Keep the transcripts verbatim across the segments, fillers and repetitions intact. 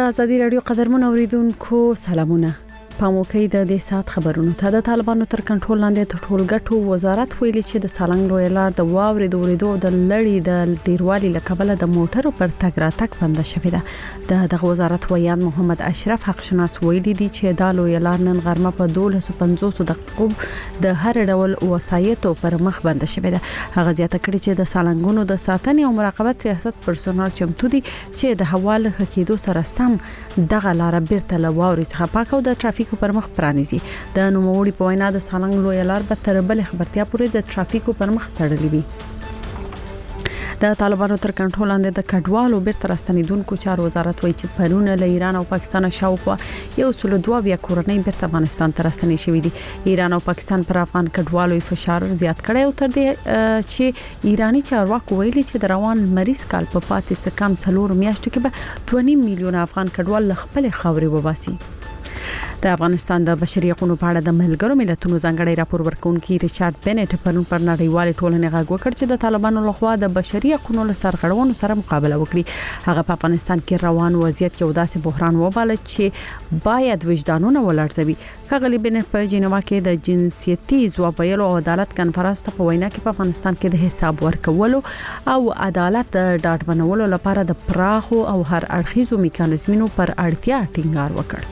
د ازادي رادیو قدرمن اوریدونکو سلامونه. پاموکي د دې سات خبرونو ته د طالبانو تر کنټرول لاندې د ټولګټو وزارت ویلي چې د سالنګ لوی لار د واورې د اوریدو د لړۍ د ډیروالي لکبله د موټرو پر تګ راتګ بند شوې ده. د دغه وزارت ویان محمد اشرف حق شناس ویلي دي چې د لوی لار نن غرمه په دولس سوه پنځوس دقیقو د هر ډول وسایتو پر مخ بند شوې ده. هغه زیاته کړې چې د سالنګونو د ساتنې او مراقبت ریاست پرسونل چمتو دي چې د حواله حقیقت سره سم دغه لار بیرته لواوري څخه پاک او د ټرافیک پر مخ پرانیزي. د نوموړي په وینا د سالنګ لوی لار به تر بل خبرتیا پورې د ټرافیکو پر مخ تړلې وي. د طالبانو تر کنټرول لاندې د کډوالو بیرته راستنیدونکو چارو وزارت وایي چې پرونه له ایران او پاکستان شاوخوا یو سل دوه بیا کورنۍ بیرته افغانستان ته راستنې شوې دي. ایران او پاکستان پر افغان کډوالو فشار زیات کړی او تر دې چې ایرانی چارواکو ویلي چې د روان مریض کال په پاتې څه کم څلور میاشتو کې به دوه نیم میلیون افغان کډوال خپل خاورې وباسي. د افغانستان د بشري حقوقو په اړه د ملګرو ملتونو ځانګړي راپور ورکونکي ریچارډ بنټ پرون پر نړیوال ټولنې غږ وکړ چې د طالبانو لخوا د بشري حقوقو له سرغړونو سره مقابله وکړي. هغه په افغانستان کې روان وضعیت کې وداسې بحران وباله چې باید وجدانونه ولړزوي. ښاغلي بنټ په جنیوا کې د جنسيتي ځوابیلو او عدالت کنفرانس ته په وینا کې په افغانستان کې د حساب ورکولو او عدالت ډاډ بنولو لپاره د پراخو او هر اړخیزو میکانیزمونو پر اړتیا ټینګار وکړ.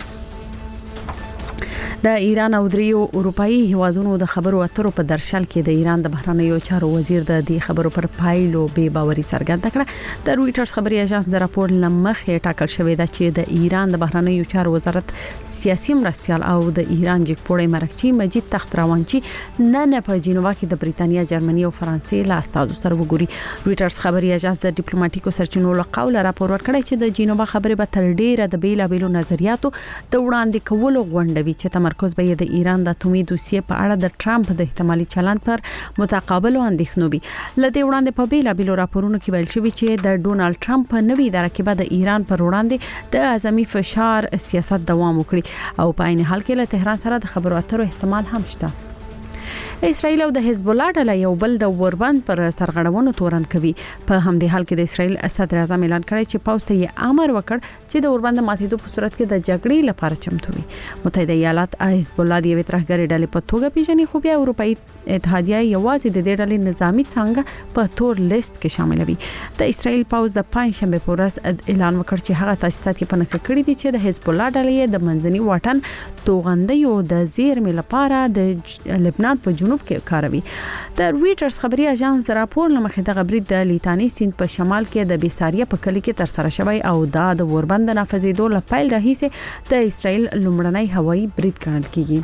د ایران او دریو اروپאי هیوادونو د خبرو اترو په درشل کې د ایران د بهرنیو چارو وزیر د دې خبرو پر پایلو به باوري څرګنده کړه. د رويټرز خبري اژانس د راپور لمخې ټاکل شوې ده چې د ایران د بهرنیو چارو وزارت سیاسي مرستيال او د ایران جګپوړی مرکچی مجید تخت راوانچی نن په جنیوا کې د بریتانیا، جرمني او فرانسې له استادو سره وګوري. رويټرز خبري اژانس د ډیپلوماټیکو سرچینو له قوله راپور ورکړی چې د جنیوا خبرې به تر ډیره د بیلابېلو نظریاتو د وړاندې کولو غونډوي چې مرکز به د ایران د اتومي دوسیې په اړه د ټرمپ د احتمالي چلند پر متقابل اندېښنو وي. لدې وړاندې په بیلا بیلو راپورونو کې ویل شوی چې د ډونالد ټرمپ په نوي درکې به د ایران پر وړاندې د اعظمي فشار سیاست دوام وکړي او په عین حال کې له تهران سره د خبرو اترو احتمال هم شته. اسرائیل او د حزب الله ډله یو بل د وربند پر سرغړونو تورن کوي. په همدې حال کې د اسرائیل صدر اعظم اعلان کړی چې پاوسټ یې امر وکړ چې د وربند ماتېدو په صورت کې د جګړې لپاره چمتو وي. متحده ایالات حزب الله د یوې ترهګرې ډلې په توګه پیژني، خو بیا اروپאי اتحادیه یوازې د دې ډلې نظامی څنګه په تور لیست کې شاملوي. د اسرائیل پاوز د پنځشنبه په ورځ اعلان وکړ چې هغه تاسیسات کې پنځه کړي دي چې د حزب الله ډلې د منځني واټن توغندیو د زیرمې لپاره د لبنان په جنوب کې کاروي. د رويټرز خبري اژانس د راپور لمخې د غبرید د لیتانی سیند په شمال کې د بیساریه په کلی کې تر سره شوی او دا د وربند نافذېدو لپاره راهیسه د اسرائیل لومړنی هوایي برید ګڼل کیږي.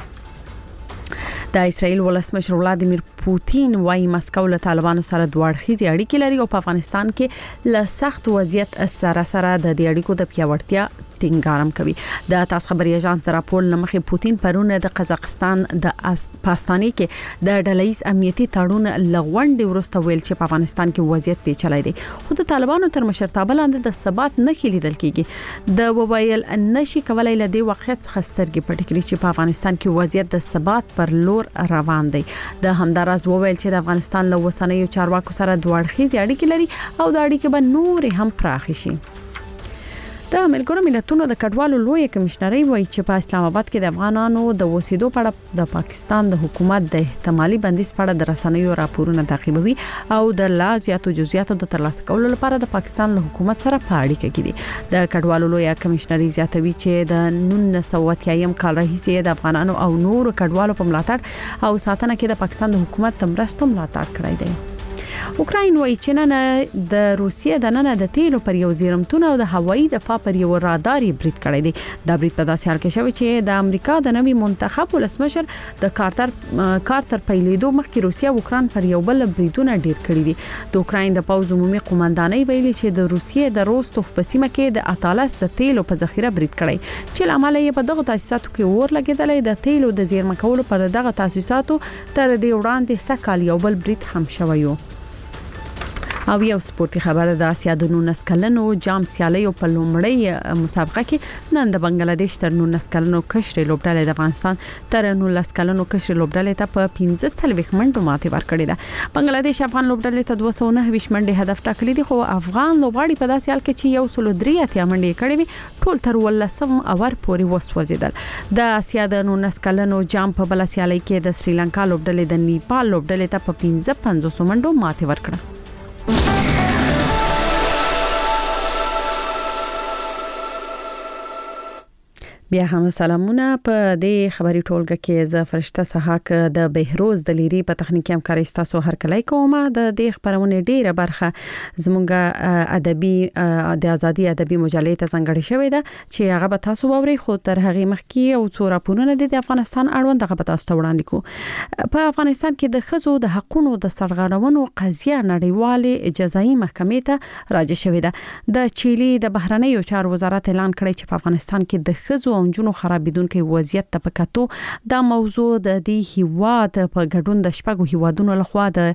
د اسرائیل ولسمشر ولادیمیر پوتین وايي مسکو له طالبانو سره دوه اړخیزې اړیکې لري او په افغانستان کې له سخت وضعیت سره سره د دې اړیکو د پیاوړتیا ټینګارم کوي. د تاسو خبري اژانس د راپور لمخې پوتین پرون د قزاقستان د پاستانی کې د ډلهیز امنیتي تړون لغونډې ورسته ویل چې په افغانستان کې وضعیت پیچلای دی، خو د طالبانو تر مشرتابه لاندې د ثبات نه لیدل کیږي. د موبایل نشي کولای له دې واقعیت څخه سترګې پټې کړي چې په افغانستان کې وضعیت د ثبات پر لور روان دی. د همداراز وویل چې د افغانستان له وسنیو چارواکو سره دوه اړخیزې اړیکې لري او د اړیکې به نور هم پراخ شي. د ملګرو ملتونو د کډوالو لوی کمشنري وایي چې په اسلام آباد کې د افغانانو د وسیدو په اړه د پاکستان د حکومت د احتمالي بندیز په اړه د رسنیو راپورونه تعقیبوي او د لا زیاتو جزئیاتو د ترلاسه کولو لپاره د پاکستان له حکومت سره په اړیکه کې دي. د کډوالو لوی کمشنري زیاتوي چې د نولس سوه اتیا کال راهیسې د افغانانو او نور کډوالو په ملاتړ او ساتنه کې د پاکستان د حکومت د مرستو ملاتړ کړی دی. اوکراین وایي چې نن د روسیې د نن د تیلو پر یو زیرمتون او د هوایي دفاع پر یو رادار برید کړی دی. دا برید په داسې حال کې شوی چې د امریکا د نوي منتخب ولسمشر د کارتر کارتر پیلیدو مخکې روسیا او اوکراین پر یو بل بریدونه ډیر کړی دي. د اوکراین د پوز عمومي قومندانۍ ویلي چې د روسیې د روستوف په سیمه کې د اتالس د تیلو په ذخیره برید کړی چې لامل یې په دغه تاسیساتو کې اور لګیدلې. د تیلو د زیرمه کولو پر دغه تاسیساتو تر دې وړاندې سکهال یو بل برید هم شوی و. او یو سپورتي خبره د اسیا د نولس کلنو جام سیالي په لومړی مسابقه کې نن د بنگلاديش تر نولس کلنو کشر لوبډلې د افغانستان تر نولس کلنو کشر لوبډلې ته په پنځه څلويخ منټو ماتې ورکړې ده. بنگلاديش افغان لوبډلې ته دوه سوه نهه منډې هدف ټاکلي دي، خو افغان لوبغاړي په داسې حال کې چې یو سل درې اتیا منډې کړې وي ټول تر ولسم اور پورې وسوځیدل. د اسیا د نولس کلنو جام په بل سیالي کې د سریلانکا لوبډلې د نیپال لوبډلې ته په پنځه پنځوس منډو ماتې ورکړه. بیا هم سلامونه. په دې خبري ټولګه کې ز فرشته سحاق د بهروز د لیری په تخنیکی همکاري تاسو هر کله کومه د دې خبرونه ډیره برخه زمونږه ادبي د ازادي ادبي مجلې ته څنګه شوې ده چې هغه به تاسو ووري، خو تر هغه مخکې او څو راپورونه د افغانستان اړوند هغه به تاسو ته وړاندې کوو. په افغانستان کې د خزو د حقوقو د سرغړونو قضیه نړیوالې جزایي محکمې ته راځي شوې ده. د چيلي د بهرنیو چارو وزارت اعلان کړی چې په افغانستان کې د خزو او جنونو خرابیدونکو وضعیت ته پکاتو د موضوع د دې هیواد په ګډون د شپږو هیوادونو لخوا د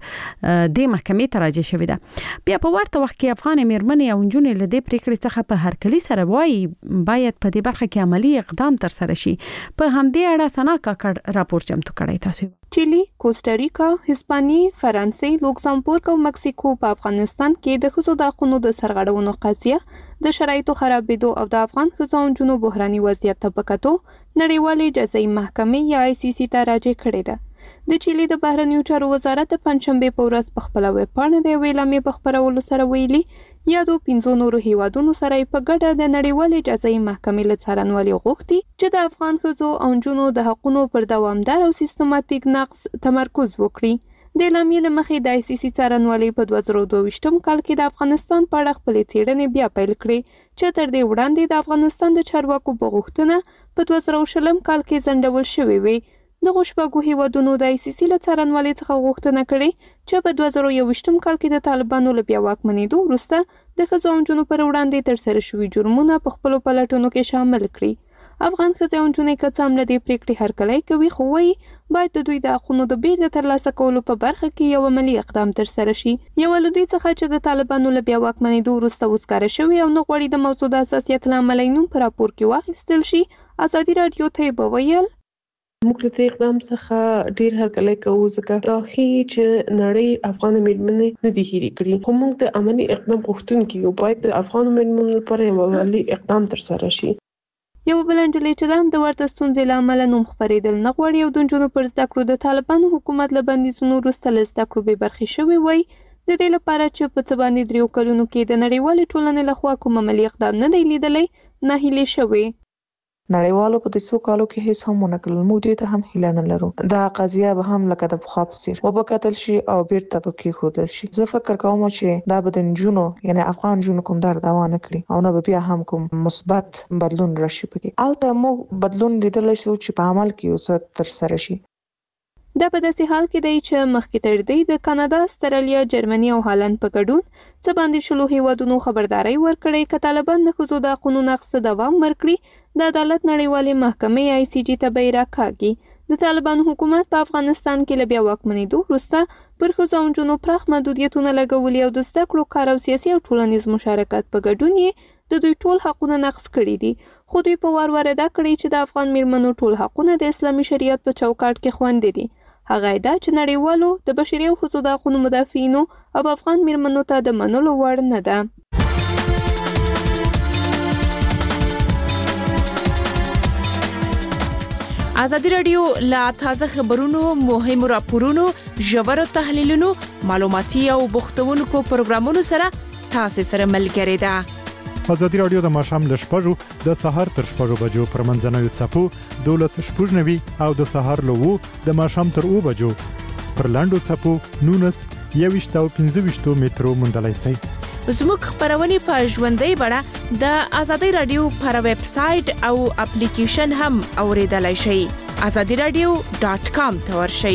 دې محکمې ته راځي شوې ده. بیا په ورته وخت کې افغان میرمنې او جنونو له دې پریکړې څخه په هر کلی سره وایي باید په دې برخه کې عملی اقدام تر سره شي. په همدې اړه سنا کاکړ راپور چمتو کړی تاسو. چيلي، کوسټاریکا، هسپانیې، فرانسې، لوکسمبورګ او مکسیکو په افغانستان کې د خصوصي د حقوقو د سرغړونو قضیه د شرایطو خرابېدو او د افغان خزو او جنونو بحراني وضعیت ته پکاتو نړیوالې جزایي محکمې یا آی سی سی ته راځي کړې ده. د چيلي د بهرنیو چارو وزارت د پنځشنبه په ورځ په خپل ویب پاڼه د ویلامې په خبرولو سره ویلي یادو پنځو نورو هیوادونو سره په ګډه د نړیوالې جزایي محکمې له څارنوالۍ غوښتي چې د افغان خزو او جنونو د حقوقو پر دوامدار او سیستماتیک نقض تمرکز وکړي. د اعلامیې له مخې د آی سی سی څارنوالۍ په دوه زره دوه ویشتم کال کې د افغانستان په اړه خپلې څېړنې بیا پیل کړې چې تر دې وړاندې د افغانستان د چارواکو په غوښتنه په دوه زره شلم کال کې ځنډول شوې وي. د شپږو هیوادونو د آی سی سی له څارنوالۍ څخه غوښتنه کړې چې په دوه زره یوویشتم کال کې د طالبانو له بیا واکمنېدو وروسته د ښځو او نجونو پر وړاندې ترسره شوي جرمونه په خپلو پلټنو کې شامل کړي. افغان ښځې او نجونې که څه هم له دې پریکړې هرکلی کوي، خو وایي باید د دوی د حقونو د بیرته ترلاسه کولو په برخه کې یو عملي اقدام ترسره شي. یوه له دوی څخه چې د طالبانو له بیا واکمنېدو وروسته وزګاره شوي او نه غواړي د موضوع د حساسیت له امله یې نوم په راپور کې واخیستل شي، ازادي راډیو ته یې وویل موږ له دې اقدام څخه ډیر هرکلی کوو ځکه دا ښیي چې نړۍ افغان میرمنې نه دي هېرې کړي، خو موږ د عملي اقدام غوښتونکي یو، باید د افغان میرمنو لپاره یو عملي اقدام ترسره شي. یو بل نجلۍ چې د هم د ورته ستونزې له امله نوم خپرېدل نه غواړي او د نجونو پر زده کړو د طالبانو حکومت له بندیزونو وروسته له زده کړو بې برخې شوې وای، د دې لپاره چې په څه باندې دریو کلونو کې د نړیوالې ټولنې لخوا کوم عملي اقدام نه دی لیدلی، ناهیلې شوې. نړیوالو په دې څو کالو کې هیڅ هم ونه کړل. موږ دې ته هم هیله نه لرو دا قضیه به هم لکه د پخوا په څیر وبکتل شي او بیرته به کېښودل شي. زه فکر کوم چې دا به د نجونو یعنی افغان نجونو کوم درد دوا نه کړي او نه به بیا هم کوم مثبت بدلون راشي پکې. البته موږ بدلون لیدلی شو چې په عمل کې یو څه ترسره شي. دا په داسې حال کې دی چې مخکې تر دې د کاناډا، استرالیا، جرمني او هالند په ګډون څه باندې شلو هیوادونو خبرداري ورکړې چې طالبان د ښځو د حقونو نقض ته دوام ورکړي د عدالت نړیوالې محکمې آی سی جی ته به یې راکاږي. د طالبان حکومت په افغانستان کې له بیا واکمنېدو وروسته پر ښځو او نجونو پراخ محدودیتونه لګولي او د زده کړو، کار او سیاسي او ټولنیز مشارکت په ګډون یې د دوی ټول حقونه نقض کړي دي. خو دوی په وار وار ادا کړي چې د افغان میرمنو ټول حقونه د اسلامي شریعت په چوکاټ کې خوندي دي. هغه دا چې نړیوالو د بشري او ښځو د حقونو مدافعینو او افغان میرمنو ته د منلو وړ نه ده. ازادي راډیو لا تازه خبرونو، مهمو راپورونو، ژورو تحلیلونو، معلوماتي او بوختونکو پروګرامونو سره تاسو سره ملګری ده. ازادي راډیو د ماښام له شپږو د سهار تر شپږو بجو پر منځنوي څپو دولس شپږ نوي او د سهار له وو د ماښام تر اوه بجو پر لاندو څپو نونس یويشت او پنځه ویشت مترو موندلای شئ. زموږ خبرونه په ژوندۍ بڼه د ازادي راډیو پر ویب سټ او اپلیکیشن هم اوریدلای شئ. azadi radio dot com ته ورشئ.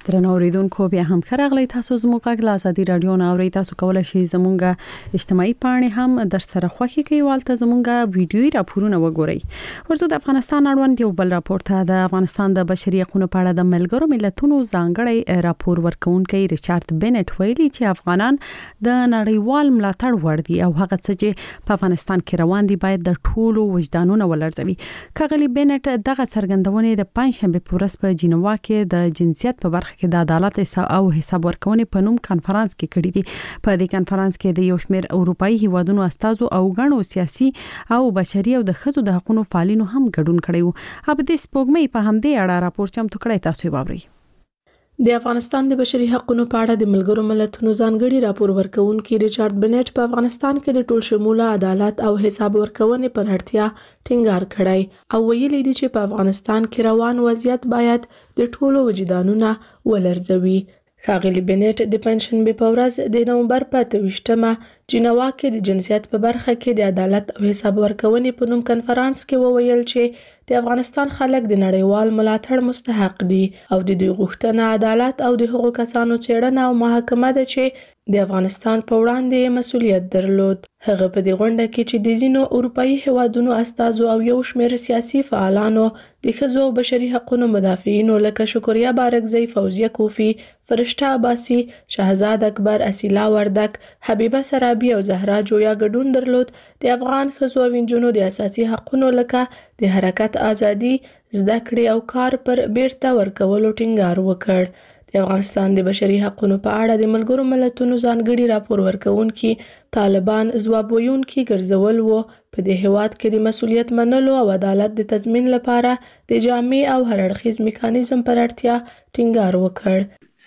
درنو اوریدونکو بیا هم خراغلی تاسو زموږ غږ له ازادي رادیو نه اوري. تاسو کولای شئ زموږه اجتماعي پاڼې هم در سره خوښی کوي والته زموږه ویډیوي راپورونه وګورئ. ورزو د افغانستان اړوند یو بل راپور ته د افغانستان د بشري حقوقو په اړه د ملګرو ملتونو ځانګړی راپور ورکونکي ریچارډ بنټ ویلي چې افغانان د نړیوال ملاتړ وړ دي او هغه څه چې په افغانستان کې روان دي باید د ټولو وجدانونو ولرزوي. کاغلی بنټ دغه څرګندونه د پنځشنبه په ورځ په جنیوا کې د جنسیت په برخه کې د عدالت او حساب ورکونې په نوم کانفرنس کې کړی دی. په دې کانفرنس کې د یو شمېر اروپאי هیوادونو استازو او غنو سیاسي او بشري او د ښځو د حقوقو فعالینو هم ګډون کړی وو. اب د سپوږمۍ په همدې اړه راپور چمتو کړی، تاسو واورئ. د افغانستان د بشري حقوقو په اړه د ملګرو ملتونو ځانګړي راپور ورکونکي ریچارډ بنټ په افغانستان کې د ټول شموله عدالت او حساب ورکونې پر اړتیا ټینګار کړی او ویلي دي چې په افغانستان کې روان وضعیت باید د ټولو وجدانونه ولرزوي. ښاغلي بنټ د پنځشنبه په ورځ د نومبر په اته ویشتمه جنیوا کې د جنسیت په برخه کې د عدالت او حساب ورکونې په نوم کانفرنس کې وویل چې د افغانستان خلک د نړیوال ملاتړ مستحق دي او د دوی غوښتنه عدالت او د هغو کسانو څېړنه او محاکمه ده چې د افغانستان په وړاندې مسؤلیت درلود. هغه په دې غونډه کې چې د ځینو اروپאי هیوادونو استازو او یو شمېر سیاسي فعالانو د ښځو او بشري حقوقو مدافعینو لکه شکریا بارکزی، فوزیه کوفی، فرشته عباسی، شهزاد اکبر، اسیلا وردک، حبیبه سرابی او زهرا جویا ګډون درلود. د افغان ښځو او نجونو د اساسي حقوقو لکه د حرکت ازادي، زده کړې او کار پر بیرته ورکولو ټینګار وکړ. د افغانستان د بشري حقوقو په اړه د ملګرو ملتونو ځانګړي راپور ورکونکي طالبان ځواب ویونکي ګرځول وو. په دې هیواد کې د مسؤلیت منلو او عدالت د تضمین لپاره د جامع او هر اړخیز میکانیزم پر اړتیا ټینګار وکړ.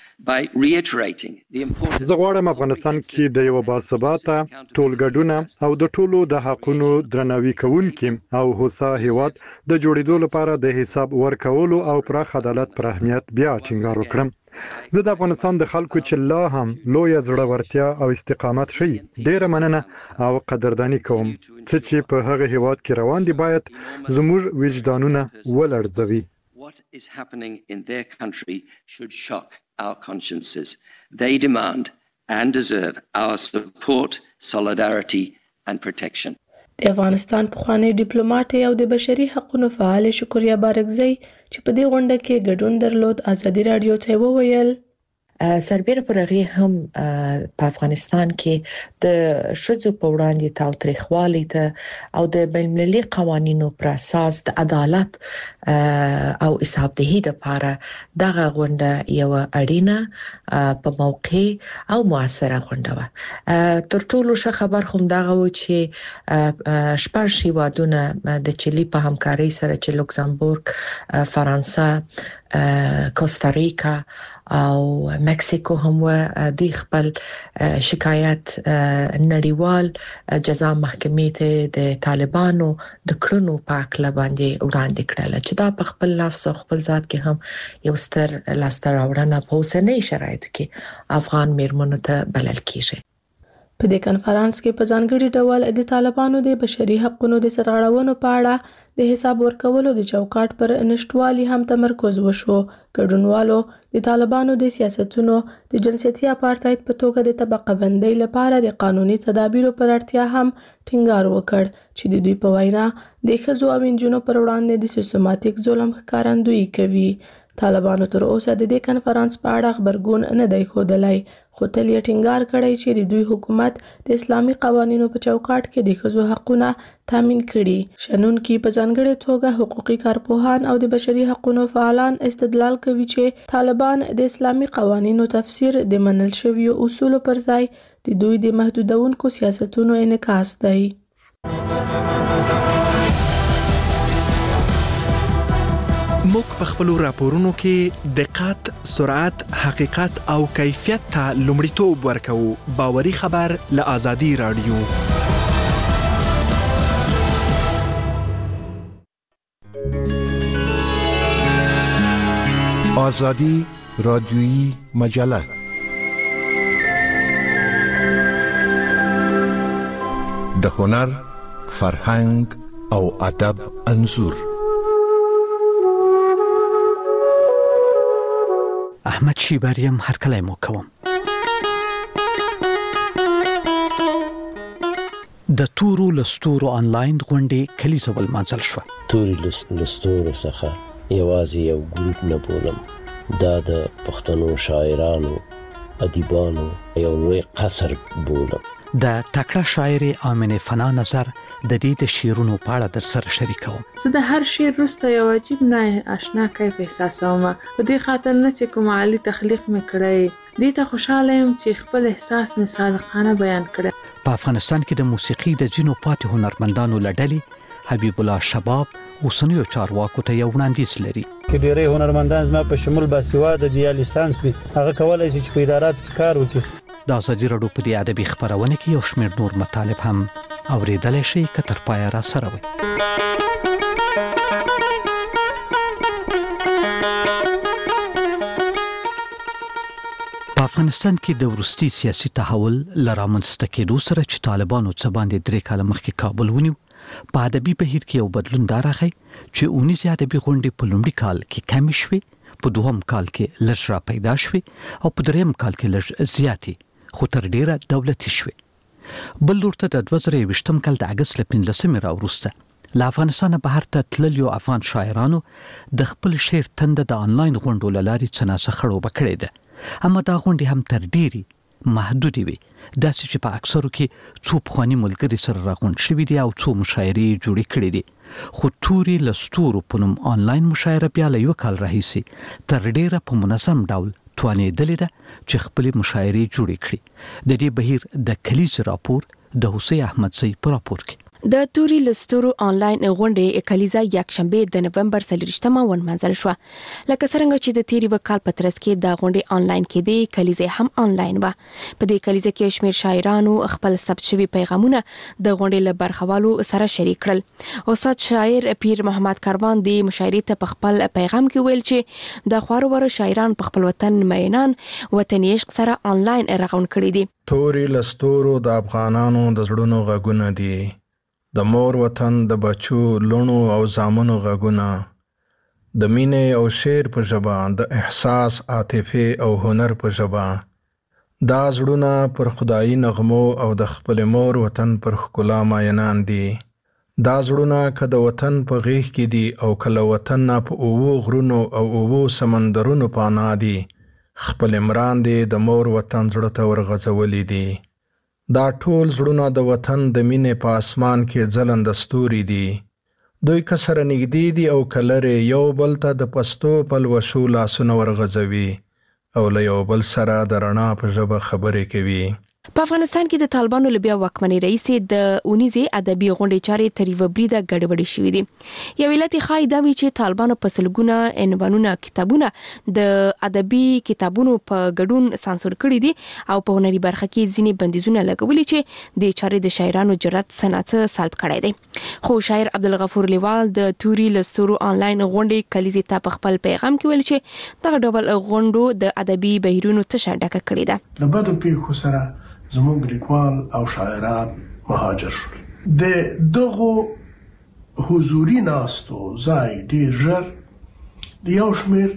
زه غواړم افغانستان کې د یو باثباته ټولګډونه او د ټولو د حقوقو درناوي کوونکي او هوسا هیواد د جوړېدو لپاره د حساب ورکولو او پراخ عدالت پر اهمیت بیا ټینګار وکړم. زه د افغانستان د خلکو چې لا هم لوی زړورتیا او استقامت شي ډیره مننه او قدردانی کوم. څه چې په هغه هیواد کې روان دي باید زموږ وجدانونه ولړزوي. What is happening in their country should shock our consciences. They demand and deserve our support, solidarity and protection. د افغانستان پخوانی ډیپلوماټ او د بشري حقوقو فعال شکریا بارکزی چې په دې غونډه کې ګډون درلود ازادي رادیو ته وویل سربېره پر هغه هم په افغانستان کې د شذو په وړاندې تاوتریخوالي ته او د بین المللي قوانینو پر اساس د عدالت او حسابدهي لپاره دغه غونډه یو اړینه په موقع او موثره غونډه و. تر ټولو ښه خبر هم دغه و چې شپږ هیوادونه د چيلي په همکارۍ سره چې لوکزامبورګ، فرانسه، کوستاریکا او مکسیکو هم و دوی خپل شکایت نړیوال جزا محکمې ته د طالبانو د کړنو په اړه باندې وړاندې کړل چې دا په خپل لفظ او خپل ذات کې هم یو ستر لاسته راوړنه په اوسنۍ شرایطو کې افغان میرمنو ته بلل کیږي. په دې کانفرنس کې په ځانګړي ډول د طالبانو د بشري حقوقو د سرغړونو په اړه د حساب ورکولو د چوکاټ پر نشټوالي هم تمرکز وشو. ګډونوالو د طالبانو د سیاستونو د جنسيتي اپارټایډ په توګه د طبقه بندۍ لپاره د قانوني تدابیرو پر اړتیا هم ټینګار وکړ چې د دوی په وینا د ښځو او نجونو پر وړاندې د سیستماتیک ظلم ښکارندویي کوي. طالبانو تر اوسه د دې کانفرنس په اړه خبرګون نه دی ښودلی، خو تل یې ټینګار کړی چې د دوی حکومت د اسلامي قوانینو په چوکاټ کې د ښځو حقونه تامین کړي. شنونکي په ځانګړې توګه حقوقي کارپوهان او د بشري حقوقو فعالان استدلال کوي چې طالبان د اسلامي قوانینو تفسیر د منل شویو اصولو پر ځای د دوی د محدودونکو سیاستونو انعکاس دی. موږ په خپل راپورونو کې دقت، سرعت، حقیقت او کیفیت ته لومړیتوب ورکوو. باوري خبر له ازادي رادیو. ازادي رادیویی مجله د هنر، فرهنګ او ادب انځور. احمد شیباریم هرکلی مو کوم. د تورو لستورو آنلاین غونډې کلیزه ولمانځل شو. توري لستورو څخه یوازې یو ګروپ نه بولم، دا د پښتنو شاعرانو ادیبانو یو لوی قصر بولم. د تکړه شاعر آمنه فنا نظر د دې د شعرونو په اړه در سره شریکوم. زه د هر شعر وروسته یو عجیب نه آشنا کیف احساسوم، په دې خاطر نه چې کوم عالی تخلیق مې کړی، دې ته خوشاله یم چې خپل احساس مې صادقانه بیان کړی. په افغانستان کې د موسیقي د ځینو پاتې هنرمندانو لړلې حبیب الله شباب اوسنیو چارواکو ته یو وړاندیز لري. کې ډېری هنرمندان زما په شمول باسواده دي یا لیسانس دي، هغه کولای شي چې په ادارات کې کار وکړي. د ازادي راډیو په دې ادبي خبرونه کې یو شمېر نور مطالب هم اوریدلای شئ که تر پایه را سره وي. په افغانستان کې د وروستي سیاسي تحول لرامنځته کېدو سره چې طالبانو څه باندې درې کاله مخکې کابل ونیو، په ادبي بهیر کې یو بدلون دا راغی چې اونیزې ادبي غونډې په لومړي کال کې کمې شوې، په دوهم کال کې لږ را پیدا شوې او په دریم کال کې لږ زیاتې خو تر ډیره دولتي شوې. بل لور ته د دوه زره یوویشتم کال د اګست له پنځلسمې راوروسته له افغانستانه بهر ته تللیو افغان شاعرانو د خپل شعر تنده د آنلاین غونډو له لارې څه ناڅه خړوبه کړې ده، اما دا غونډې هم تر ډیرې محدودې وي، داسې چې په اکثرو کې څو پخواني ملګري سره راغونډ شوي دي او څو مشاعرې جوړې کړې دي. خو توري لستورو په نوم آنلاین مشاعره بیا له یو کال راهیسې تر ډیره په منظم ډول توانېدلې ده چې خپلې مشاعرې جوړې کړي. د دې بهیر د کلیز راپور د حسین احمدزی په راپور کې د توري لستورو آنلاین غونډې کلیزه یکشنبه د نومبر څلورشتمه ونمانځل شو. لکه څنګه چې د تیری وکال په ترڅ کې د غونډې آنلاین کې دی، کلیزه هم آنلاین و. په دې کلیزه کې شمیر شاعرانو خپل ثبت شوی پیغامونه د غونډې له برخوالو سره شریک کړل. استاد شاعر پیر محمد کاروان د مشاعرې ته په خپل پیغام کې ویل چې د خوارو ورو شاعران په خپل وطن مینان وطن عشق سره آنلاین راغون کړی دي. توري لستورو د افغانانو د زړونو غږونه دي، د مور وطن د بچو لونو او زامنو غږونه، د مینې او شعر په ژبه، د احساس، عاطفې او هنر په ژبه. دا زړونه پر خدایي نغمو او د خپل مور وطن پر ښکلا ماینان دي. دا زړونه که د وطن په غېږ کې دي او که له وطن نه په اوو غرونو او اوو سمندرونو پناه دي، خپل عمران دي د مور وطن زړه ته ورغځولي دي. دا ټول زړونه د وطن د مینې په اسمان کې ځلنده ستوري دي. دوی که سره نږدې دي او که لرې، یو بل ته د پستو پلوشو لاسونه ورغځوي او له یو بل سره د رڼا په ژبه خبرې کوي. په افغانستان کې د طالبانو لبیا واکمنۍ رئیس د اونیزې ادبي غونډې چارې تر یوه بریده ګډوډې شوې دي. یو علت یې ښایي دا وي چې طالبانو په سلګونه عنوانونه کتابونه د ادبي کتابونو په ګډون سانسور کړي دي او په هنري برخه کې ځینې بندیزونه لګولي چې د چارې د شاعرانو جرأت صنعت سلب کړی دی. خو شاعر عبدالغفور لیوال د توري لستورو آنلاین غونډې کلیزې ته په خپل پیغام کې ویل چې دغه ډول غونډو د ادبي بهیرونو تشه ډکه کړې ده. له بدو پیښو سره زموږ لیکوال او شاعران مهاجر شول. د دغو حضوري ناستو ځای ډیر ژر د یو شمېر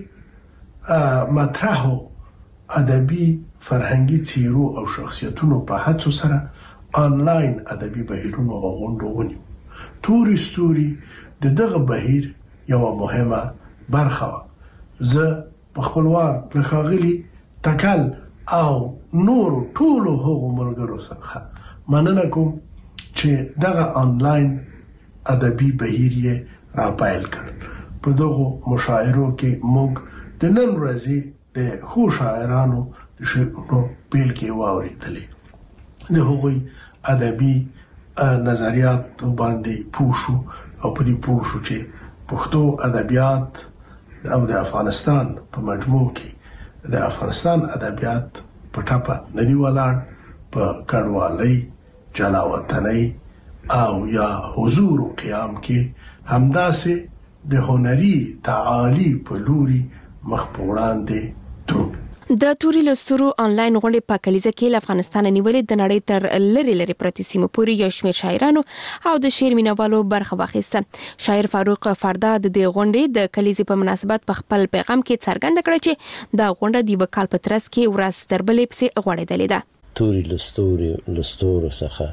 مطرحو ادبي فرهنګي څیرو او شخصیتونو په هڅو سره آنلاین ادبي بهیرونو او غونډو ونیو. توري ستوري د دغه بهیر یوه مهمه برخه وه. زه په خپل وار له ښاغلي تکل او نورو ټولو هغو ملګرو څخه مننه کوم چې دغه آنلاین ادبي بهیر یې راپیل کړ. په دغو مشاعرو کې موږ د نن ورځې د ښو شاعرانو د شعرونو بیلګې واورېدلې. د هغوی ادبي نظریاتو باندې پوه شو او په دې پوه شو چې پښتو ادبیات او د افغانستان په مجموع کې د افغانستان ادبیات په ټاپه ندی ولاړ، په کډوالۍ، جلاوطنۍ او یا حضور او قیام کې همداسې د هنري تعالی په لوري مخ په وړاندې دروند. د توري لسترو انلاین غونډې په کلیزه کې له افغانستان نیولې د نړۍ تر لری لری پرتی سیمو پورې یو شمېر شاعرانو او د شعر مینوالو برخه واخیسته. شاعر فاروق فردا د دې غونډې د کلیزې په مناسبت په خپل پیغام کې څرګنده کړه چې دا غونډه د وکال په ترڅ کې ورځ دربلې پسې غوړېدلې ده. توري لستوري لستورو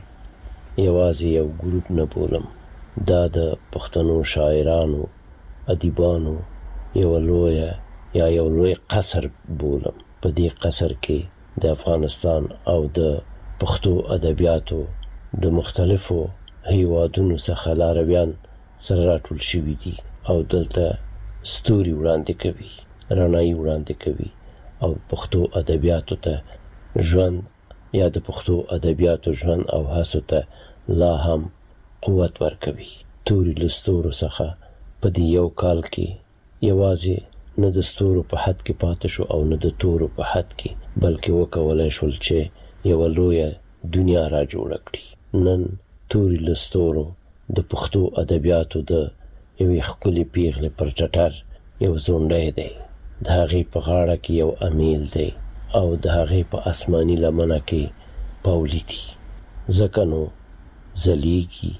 څخه یوازې یو ګروپ نه بولم، دا د پښتنو شاعرانو ادیبانو یو لوی یا یو لوی قصر بولم. په دې قصر کې د افغانستان او د پښتو ادبیاتو د مختلفو هیوادونو څخه لارویان سره راټول شوي دي او دلته ستوري وړاندې کوي، رڼایي وړاندې کوي او پښتو ادبیاتو ته ژوند یا د پښتو ادبیاتو ژوند او هڅو ته لا هم قوت ورکوي. توري لستورو څخه په دې یو کال کې یوازې نه د ستورو په حد کې پاتې شو او نه د تورو په حد کې، بلکې وکولای شول چې یو لویه دنیا را جوړه کړي. نن توري لستورو د پښتو ادبیاتو د یوې ښکلې پیغلې پر ټټر یو ځونډی دی، د هغې په غاړه کې یو امیل دی او د هغې په اسماني لمنه کې پاولي دي. ځکه نو ځلیږي،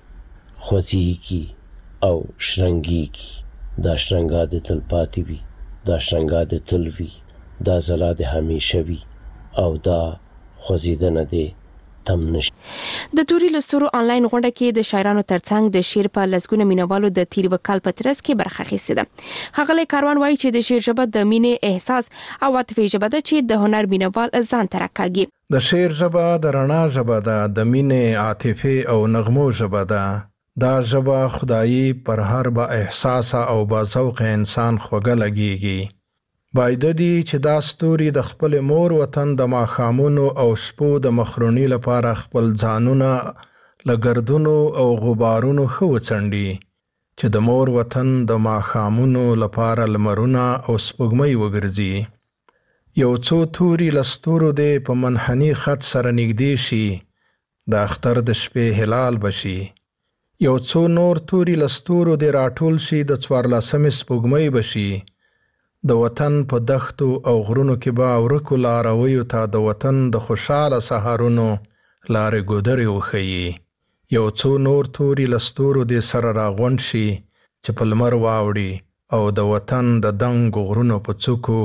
خوځېږي او شرنګېږي. دا شرنګا د تل پاتې وي، دا شرنګا د تل وي، دا ځلا د همیشه وي او دا خوځېدنه د تم نشي. د توري لسترو انلاین غونډه کې د شاعرانو ترڅنګ د شعر په لسګونه مینوالو د تیر وکال په ترڅ کې برخه اخیستې ده. ښاغلی کاروان وایي چې د شعر ژبه د مینې احساس او عاطفې ژبه ده چې د هنر مینوال ځان ته راکاږي. د شعر ژبه د رڼا ژبه ده، د مینې، عاطفې او نغمو ژبه ده. دا ژبه خدایي پر هر با احساس او با ذوق انسان خوږه لګيږي. باید دی چې دا ستوري د خپل مور وطن د ماښامونو او شپو د مخرونی لپاره خپل ځانونه لګردونو او غبارونو خو وڅنډي، چې د مور وطن د ماښامونو لپاره لمرونه او سپوږمۍ وګرځي. یو څو توري لستورو دې په منحني خط سره نږدې شي، د اختر د شپې هلال بشي. یو څو نور توري لستورو دې راټول شي، د څوارلسمې سپوږمۍ بشي. د وطن په دښتو او غرونو کې به ورکو لارویو ته د وطن د خوشاله سهارونو لارې ګودرې وښیي. یو څو نور توري لستورو دې سره راغونډ شي چې په لمر واوړي او د وطن د دنګو غرونو په څوکو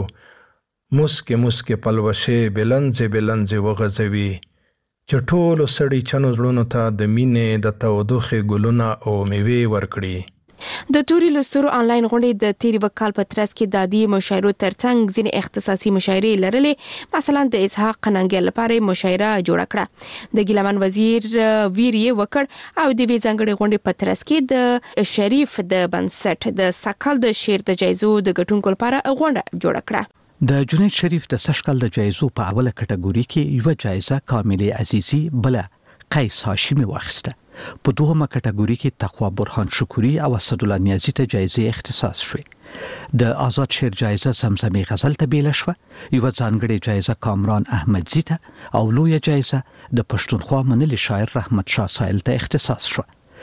مسکې مسکې پلوشې بلنځې بلنځې وغځوي، چې ټولو سړي چنو زړونو ته د مینې د تودوخې ګلونه او میوې ورکړي. د توري لسترو انلاین غونډې د تیر وکال په ترڅ کې د عادي مشاعرو ترڅنګ ځینې اختصاصي مشاعرې لرلې. مثلا د اسحاق قننګل لپاره مشاعره جوړه کړه، د ګیلمن وزیر ویریه وکړ او د وی ځنګړې غونډې په ترڅ کې د شریف د بنسټ د سکل د شعر د جایزو د ګټونکو لپاره غونډه جوړه کړه. د جنید شریف د سشکل د جایزو په اوله کټګوري کې یو جایزه کامل عزیزی بل قیس هاشمی واخیسته. په دوهمه کټګوري کې تقوا برهان شکوری او اسدالله نیازی ته جایزه اختصاص شوې. د آزاد شعر جایزه زمزمه غزل ته بیل شو، یو ځانګړې جایزه کامران احمدزی ته او لویه جایزه د پښتونخوا منلي شاعر رحمت شاه سایل ته اختصاص شو.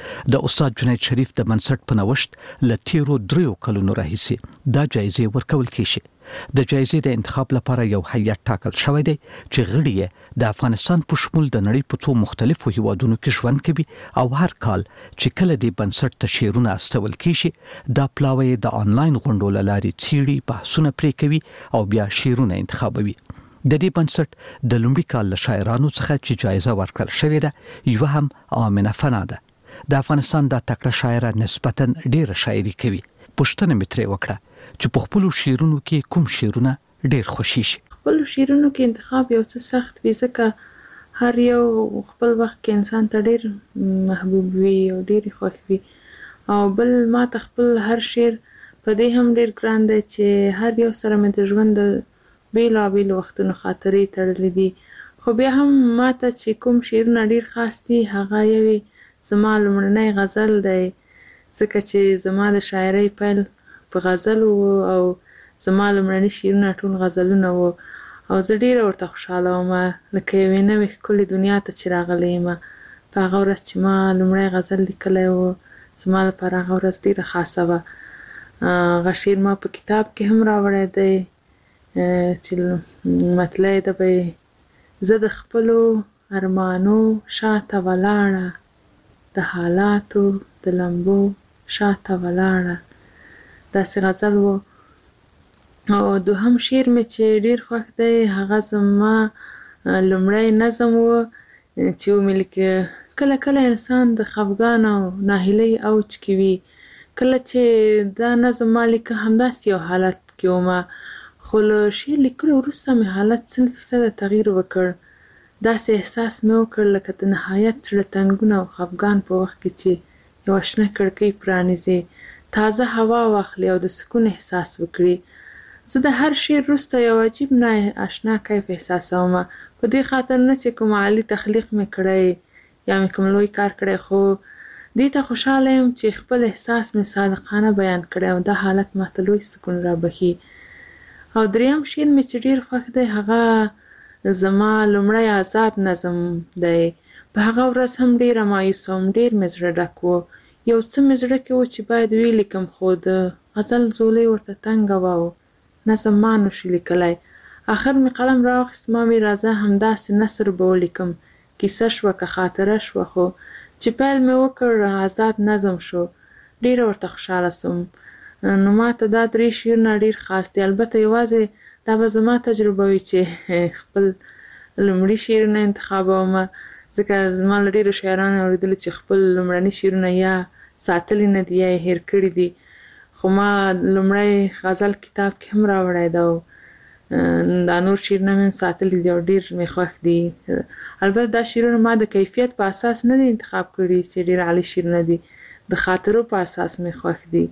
د استاد جنید شریف د منصب په نوښت لتیرو دریو کلونو راهیسې دا جایزه ورکول کیږي. د جایزې د انتخاب لپاره یو هیئت ټاکل شوی دی چې غړي یې د افغانستان په شمول د نړۍ په څو مختلفو هیوادونو کې ژوند کوي او هر کال چې کله د بنسټ ته شعرونه استول کیږي دا پلاوی د انلاین غونډو له لارې څیړي، بحثونه پرې کوي او بیا شعرونه انتخابوي. د دې بنسټ د لومړي کال له شاعرانو څخه چې جایزه ورکړل شوې ده یو هم آمنه فنا ده. د افغانستان د تکړه شاعره نسبتا ډېره شاعري کوي. پوښتنه مې ترې وکړه چې په خپل شعرونو کې کوم شعرونه ډېر خوښي شي. خپل شعرونو کې انتخاب یو څه سخت وي، ځکه هر یو خپل وخت کې انسان ته ډېر محبوب وي او ډېر خوښ وي. او بل ما ته خپل هر شعر په دې هم ډېر ګران دی چې هر یو سره مې د ژوند د بېلابېلو وختونو خاطرې تړلې دي. خو بیا هم ما ته چې کوم شعرونه ډېر خاص دي هغه یو زما لومړنی غزل دی، ځکه چې زما د شاعرۍ پیل په غزل وو او زما لومړني شعرونه ټول غزلونه وو او زه ډېره ورته خوشحاله وم لکه یوې نوې ښکلې دنیا ته چې راغلی یم. په هغه ورځ چې ما لومړی غزل لیکلی و زما لپاره هغه ورځ ډېره خاصه وه. هغه شعر ما په کتاب کې هم راوړی دی چې مطلع د به زه د خپلو ارمانو شاته ولاړه د حالاتو د لمبو شاته ولاړه. داسې غزل و. او دوهم شعر مې چې ډیر خوښ دی هغه زما لومړی نظم و چې ومې لیکه. کله کله انسان د خفګان او ناهیلۍ اوج کې وي. کله چې دا نظم ما لیکه همداسې یو حالت کې ومه، خو له شعر لیکلو وروسته مې حالت سل فیصده تغییر وکړ. داسې احساس مې وکړ لکه د نهایت زړه تنګونه او خفګان په وخت کې چې یوه شنه کړکۍ پرانیزې، تازه هوا واخلي او د سکون احساس وکړي. زه د هر شعر وروسته یو عجیب نا اشنا کیف احساسومه، په دې خاطر نه چې کوم عالي تخلیق مې کړی یا مې کوم لوی کار کړی، خو دې ته خوشحاله یم چې خپل احساس مې صادقانه بیان کړی او دا حالت ماته لوی سکون رابخي. او دریم شعر مې چې ډیر خوښ دی هغه زما لومړی آزاد نظم دی. په هغه ورځ هم ډیره مایوسه وم، ډیر مې زړه ډک و. یو څه مې زړه کې و چې باید ویې لیکم، خو د غزل ځولۍ ورته تنګه وه او نظم ما نشو لیکلی. آخر مې قلم راواخیست، ما ویل راځه همداسې نثر به ولیکم، کیسه شوه که خاطره شوه. خو چې پیل مې وکړ آزاد نظم شو، ډیره ورته خوشحاله سوم. نو ماته دا درې شعرونه ډیر خاص دي. البته یوازې دا به زما تجربه وي چې خپل لومړي شعرونه انتخابومه، ځکه زما له ډیرو شاعرانو اورېدلي چې خپل لومړني شعرونه یا ساتلي نه دي یا یې هیر کړي دي. خو ما لومړی غزل کتاب کې هم راوړی ده او دا نور شعرونه مې هم ساتلي دي او ډیر مې خوښ دي. البته دا شعرونه ما د کیفیت په اساس نه دي انتخاب کړي چې ډیر عالی شعرونه دي، د خاطرو په اساس مې خوښ دي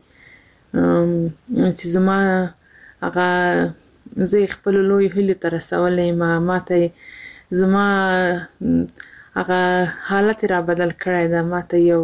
چې زما هغه زه یې خپلو لویو هیلو ته رسولی یم. ماته زما هغه حالت را بدل کړی ده، ماته یو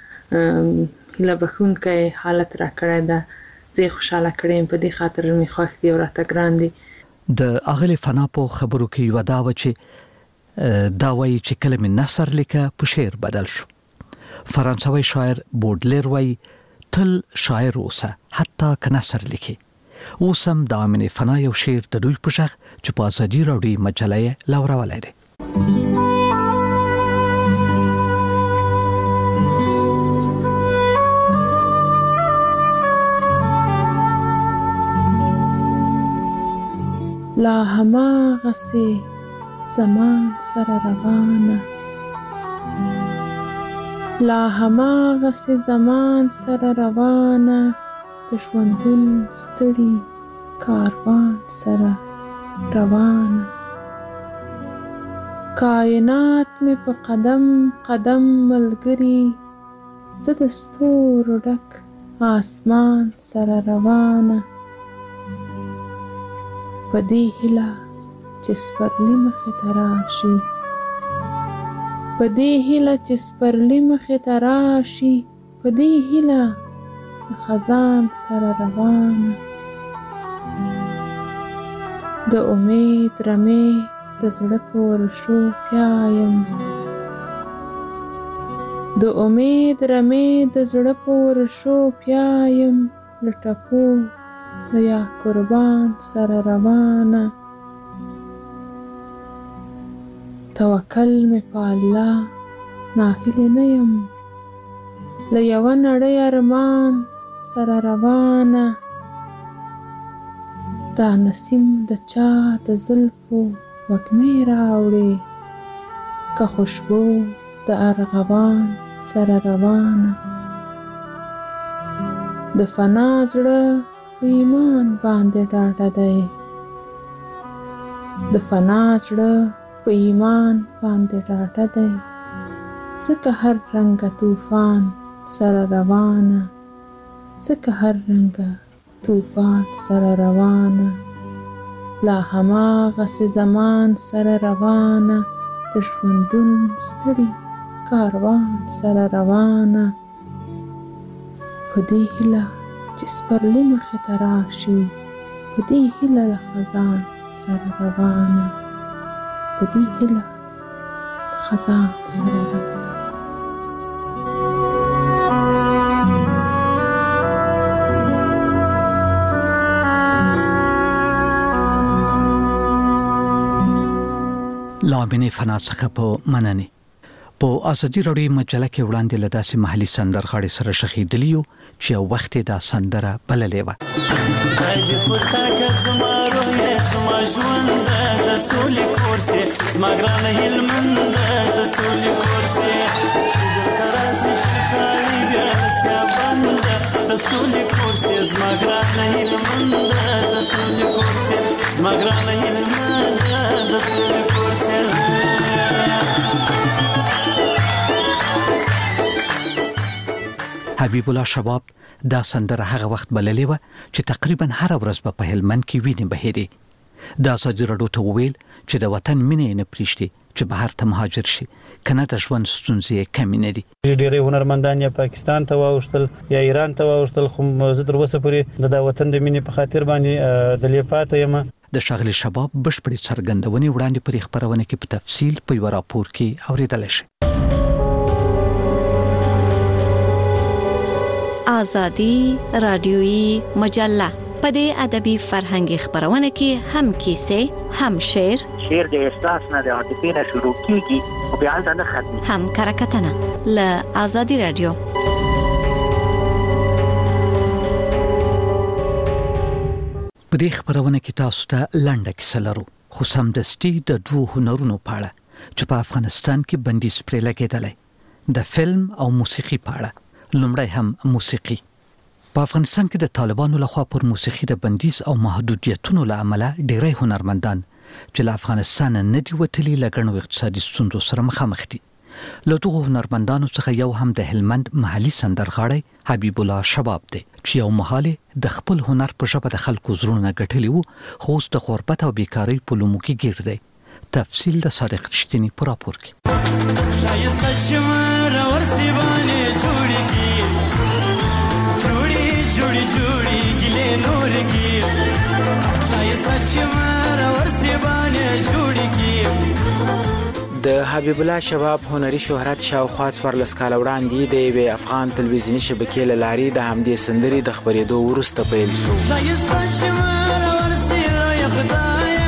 هیله بښونکی حالت را کړی ده، زه یې خوشحاله کړی یم. په دې خاطر مې خوښ دي او راته ګران دي. د اغلې فنا په خبرو کې یو دا و چې دا وایي چې کله مې نثر لیکه په شعر بدل شو. فرانسوي شاعر بودلیر وایي تل شاعر اوسه حتی که نثر لیکي. اوس هم د امینې فنا یو شعر د دوی په غږ چې په ازادي راډیو مجله یې لورولی دی. لا هماغسې زمان سره روانه، لا هماغسې زمان سره روانه، د ژوندون ستړي کاروان سره روانه. کائنات مې په قدم قدم ملګري، زه د ستورو ډک آسمان سره روانه. په دې هیله چې سپرلي مخې ته راشي، په دې هیله چې سپرلي مخې ته راشي، په دې هیله د خزان سره روانه. د امید رمې د زړه په ورشو پیایم، د امید رمې د زړه په ورشو پیایم، له ټپو د یا قربان سره روانه. توکل مې په الله ناهیلې نه یم، له یوه نړۍ ارمان سره روانه. دا نسیم د چا د زلفو وږمې راوړې، که خوشبو د ارغوان سره روانه. د فنا زړه په ایمان باندې ډاډه دی، د فنا زړه په ایمان باندې ډاډه دی، ځکه هر رنګه طوفان سره روانه، ځکه هر رنګه طوفان سره روانه. لا هماغسې زمان سره روانه، د ژوندون ستړي کاروان سره روانه. په دې هیله چې سپرلي مخې ته راشي، په دې هیله له خزان سره روانه، په دې هیله خزان سره روانه. امینه فنا څخه په مننه په ازادي راډیو مجله کې وړاندې لداسې محلي سندرغاړي سره شخیدلیو چې یو وخت دا سندره بللې و. دې پتا که زما روح یې زما ژوند د سولې کورسې زما ګرانه هلمند د سولې کورسې چې د کراسې شخالي بیا سیابند د سولې کورسې زما ګرانه هلمند د سولې کورسې زما ګرانه هلمند د سولې کورسې. حبیب الله شباب دا سندره هغه وخت بللې و چې تقریبا هر ورځ په هلمند کې ویني بهېدي. دا ازادي راډیو ته ویل چې د وطن مینه نه پریږدي چې بهر ته مهاجر شي کنه د ژوند ستونزې کمی نه دي. ډېری هنرمندان یا پاکستان ته واوښتل یا ایران ته واوښتل خو زه تر اوسه پورې د وطن د مینې په خاطر باندې د لیپاته یم. د شغلي شباب بشپړې څرګندونې وړاندې پر خبرونه کې په تفصیل په یو راپور کې اوریدل شي. آزادی رادیویی مجله په دې ادبي فرهنګي خبرونه کې هم کیسې هم شعر شعر د احساس نه د عاطفې نه شروع کیږي او بیا د نه ختمي هم کرکټنه ل آزادی رادیو. په دې خبرونه کې تاسو ته لنډه کیسه لرو خو سمدستي د دوه هنرونو په اړه چې په افغانستان کې بندیز پرې لګېدلی د فلم او موسیقي په اړه. لومړی هم موسیقي. په افغانستان کې د طالبانو لخوا پر موسیقي د بندیز او محدودیتونو له امله ډېری هنرمندان چې له افغانستان نه دي وتلي له ګڼو اقتصادي ستونزو سره مخامخ دي. له دغو هنرمندانو څخه یو هم د هلمند محلي سندرغاړی حبیب الله شباب دی چې یو مهال د خپل هنر په ژبه د خلکو زړونه ګټلی وو خو اوس د غربت او بیکارۍ په لومو کې ګیر دی. تفصیل د صادق رښتینی په راپور کې. جوړي جوړي ګلې نور کې شایسته چې مر ورسې باندې جوړي کې. د حبیب الله شباب هنري شهرت شاوخوا څوارلس کاله وړاندې د یوې افغان تلویزیوني شبکې له لارې د همدې سندرې د خپرېدو وروسته پیل شو. شایسته چې مر ورسې لوی خدایه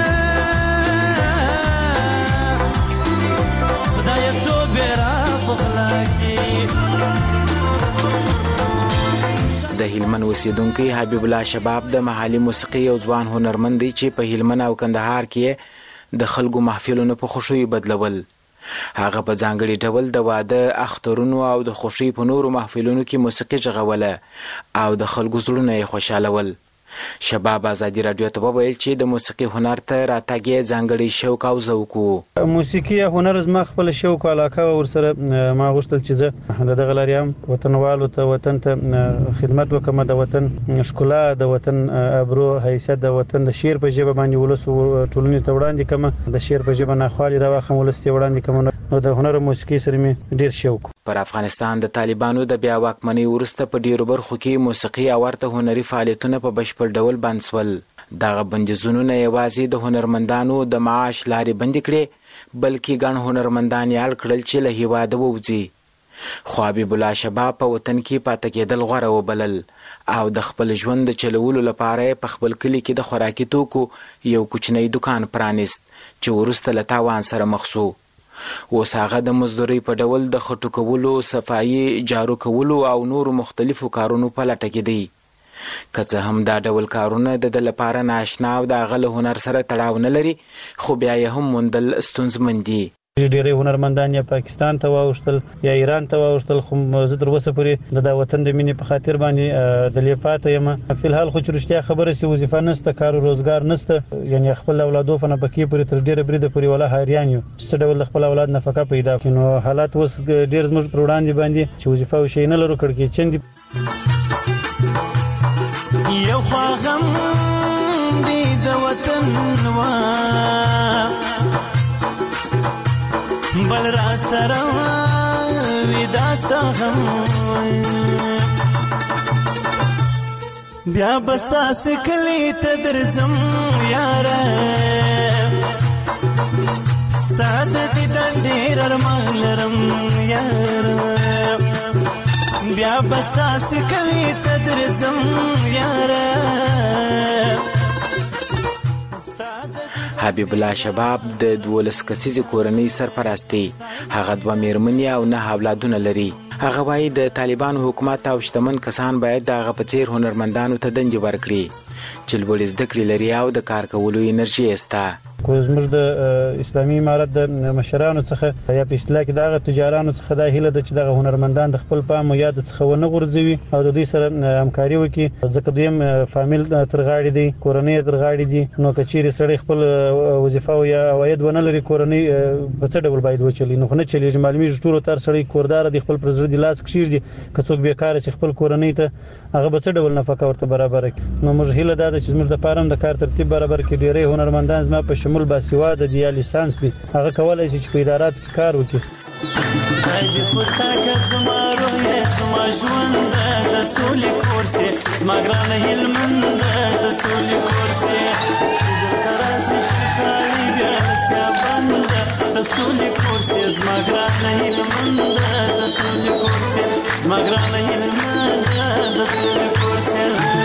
خدایه څو بیره پخلا کې. د هلمند اوسیدونکو حبیب الله شباب د محلي موسیقي او ځوان هنرمند دی چې په هلمند او کندهار کې د خلکو محفلونو په خوشي بدلول. هغه په ځانګړي ډول د واده اخترونو او د خوشي په نورو محفلونو کې موسیقي جوړوله او د خلکو زړونه یې خوشالول. شباب آزادي راډیو ته وویل چې د موسیقي هنر ته راتګ یې ځانګړی شوق او ذوق و. موسیقي هنر زما خپل شوق او علاقه ورسره ما غوښتل چې زه د دغه لارې هم وطنوالو ته وطن ته خدمت وکړم، د وطن ښکلا، د وطن ابرو حیثیت، د وطن د شعر په ژبه باندې ولس ټولنې ته وړاندې کړم، د شعر په ژبه ناخوالې راوخم ولس ته وړاندې کړم. نو د هنر او موسیقي سره مې ډېر شوق. پر افغانستان د طالبانو د بیا واکمنۍ وروسته په ډیرو برخو کې موسیقي او ورته هنري فعالیتونه په بشپړ ډول بند شول. دغه بندیزونه نه یوازې د هنرمندانو د معاش لارې بندې کړې بلکې ګڼ هنرمندان یې اړ کړل چې له هېواده ووځي. خو حبیب الله شباب په وطن کې پاتې کېدل غوره وبلل او د خپل ژوند د چلولو لپاره په خپل کلي کې د خوراکي توکو یو کوچنی دکان پرانیست چې وروسته له تاوان سره مخ شو. اوس هغه د مزدورۍ په ډول د خټو کولو، صفایي، جارو کولو او نورو مختلفو کارونو په لټه کې دی. که څه هم دا ډول کارونه د ده لپاره ناشنا او د هغه له هنر سره تړاو نه لري، خو بیا یې هم موندل ستونزمن دي. ډېری هنرمندان یا پاکستان ته واوښتل یا ایران ته واوښتل، خو زه تر اوسه پورې د دا وطن د مینې په خاطر باندې د لیپاته یم. فلحال خو چې رښتیا خبره سي وظیفه نشته، کار و روزګار نشته، یعنې خپل اولادو په نفقې پورې تر ډېره بریده پورې ولا حیران یو چې څه ډول د خپل اولاد نفقه پیدا کړي. نو حالات اوس ډېر زموږ پر وړاندې باندې چې وظیفه او شی نه لرو، کړکېچن دي. یو خوا غم دی د وطن وا بل را سره وي داستا غم، بیا به ستاسې کلي ته درځم یاره، ستا د دیدن ډېر ارمان لرم یاره، بیا به ستاسې کلي ته درځم یاره. حبیب الله شباب د دولس کسیزې کورنۍ سرپرستی، هغه دوه میرمنې او نه اولادونه لري. هغه وایي د طالبانو حکومت او شتمن کسان باید د هغه په څیر هنرمندانو ته دندې ورکړي چې لوړې زده کړې لري او د کار کولو انرژي شته. خو زموږ د اسلامي امارت د مشرانو څخه یا په اصطلاح کې دغه تجارانو څخه دا هیله ده چې دغه هنرمندان د خپل پام او یاد څخه ونه غورځوي او د دوی سره همکاري وکړي، ځکه دوی هم فامیل تر غاړې دي، کورنۍ تر غاړې دي. نو که چیرې سړی خپل وظیفه او یا عواید ونه لري، کورنۍ په څه ډول باید وچلي؟ نو خو نه چلیږي. معلومیږي ټولو تر سړی کوردار دي، خپل پر زړه د لاس کښېږدي. که څوک بیکاره چې خپل کورنۍ ته هغه به څه ډول نفقه ورته برابره کړي؟ نو موږ هیله دا ده چې زموږ دپاره هم د کار ترتیب برابر کړي. ډېری هنرمندان زما په شمول باسواده دي یا لیسانس دي، هغه کولای شي چې په اداراتو کې کار وکړي. دې پتا که زما روح یې زما ژوند د سولې کور سي، زما ګرانه هلمند د سولې کور سي، چې دلته راسي شیخاني بیا رسیا بند د سولې کور سي، زما ګرانه هلمند د سولې کور سي، زما ګرانه هلمند د سولې کور سي.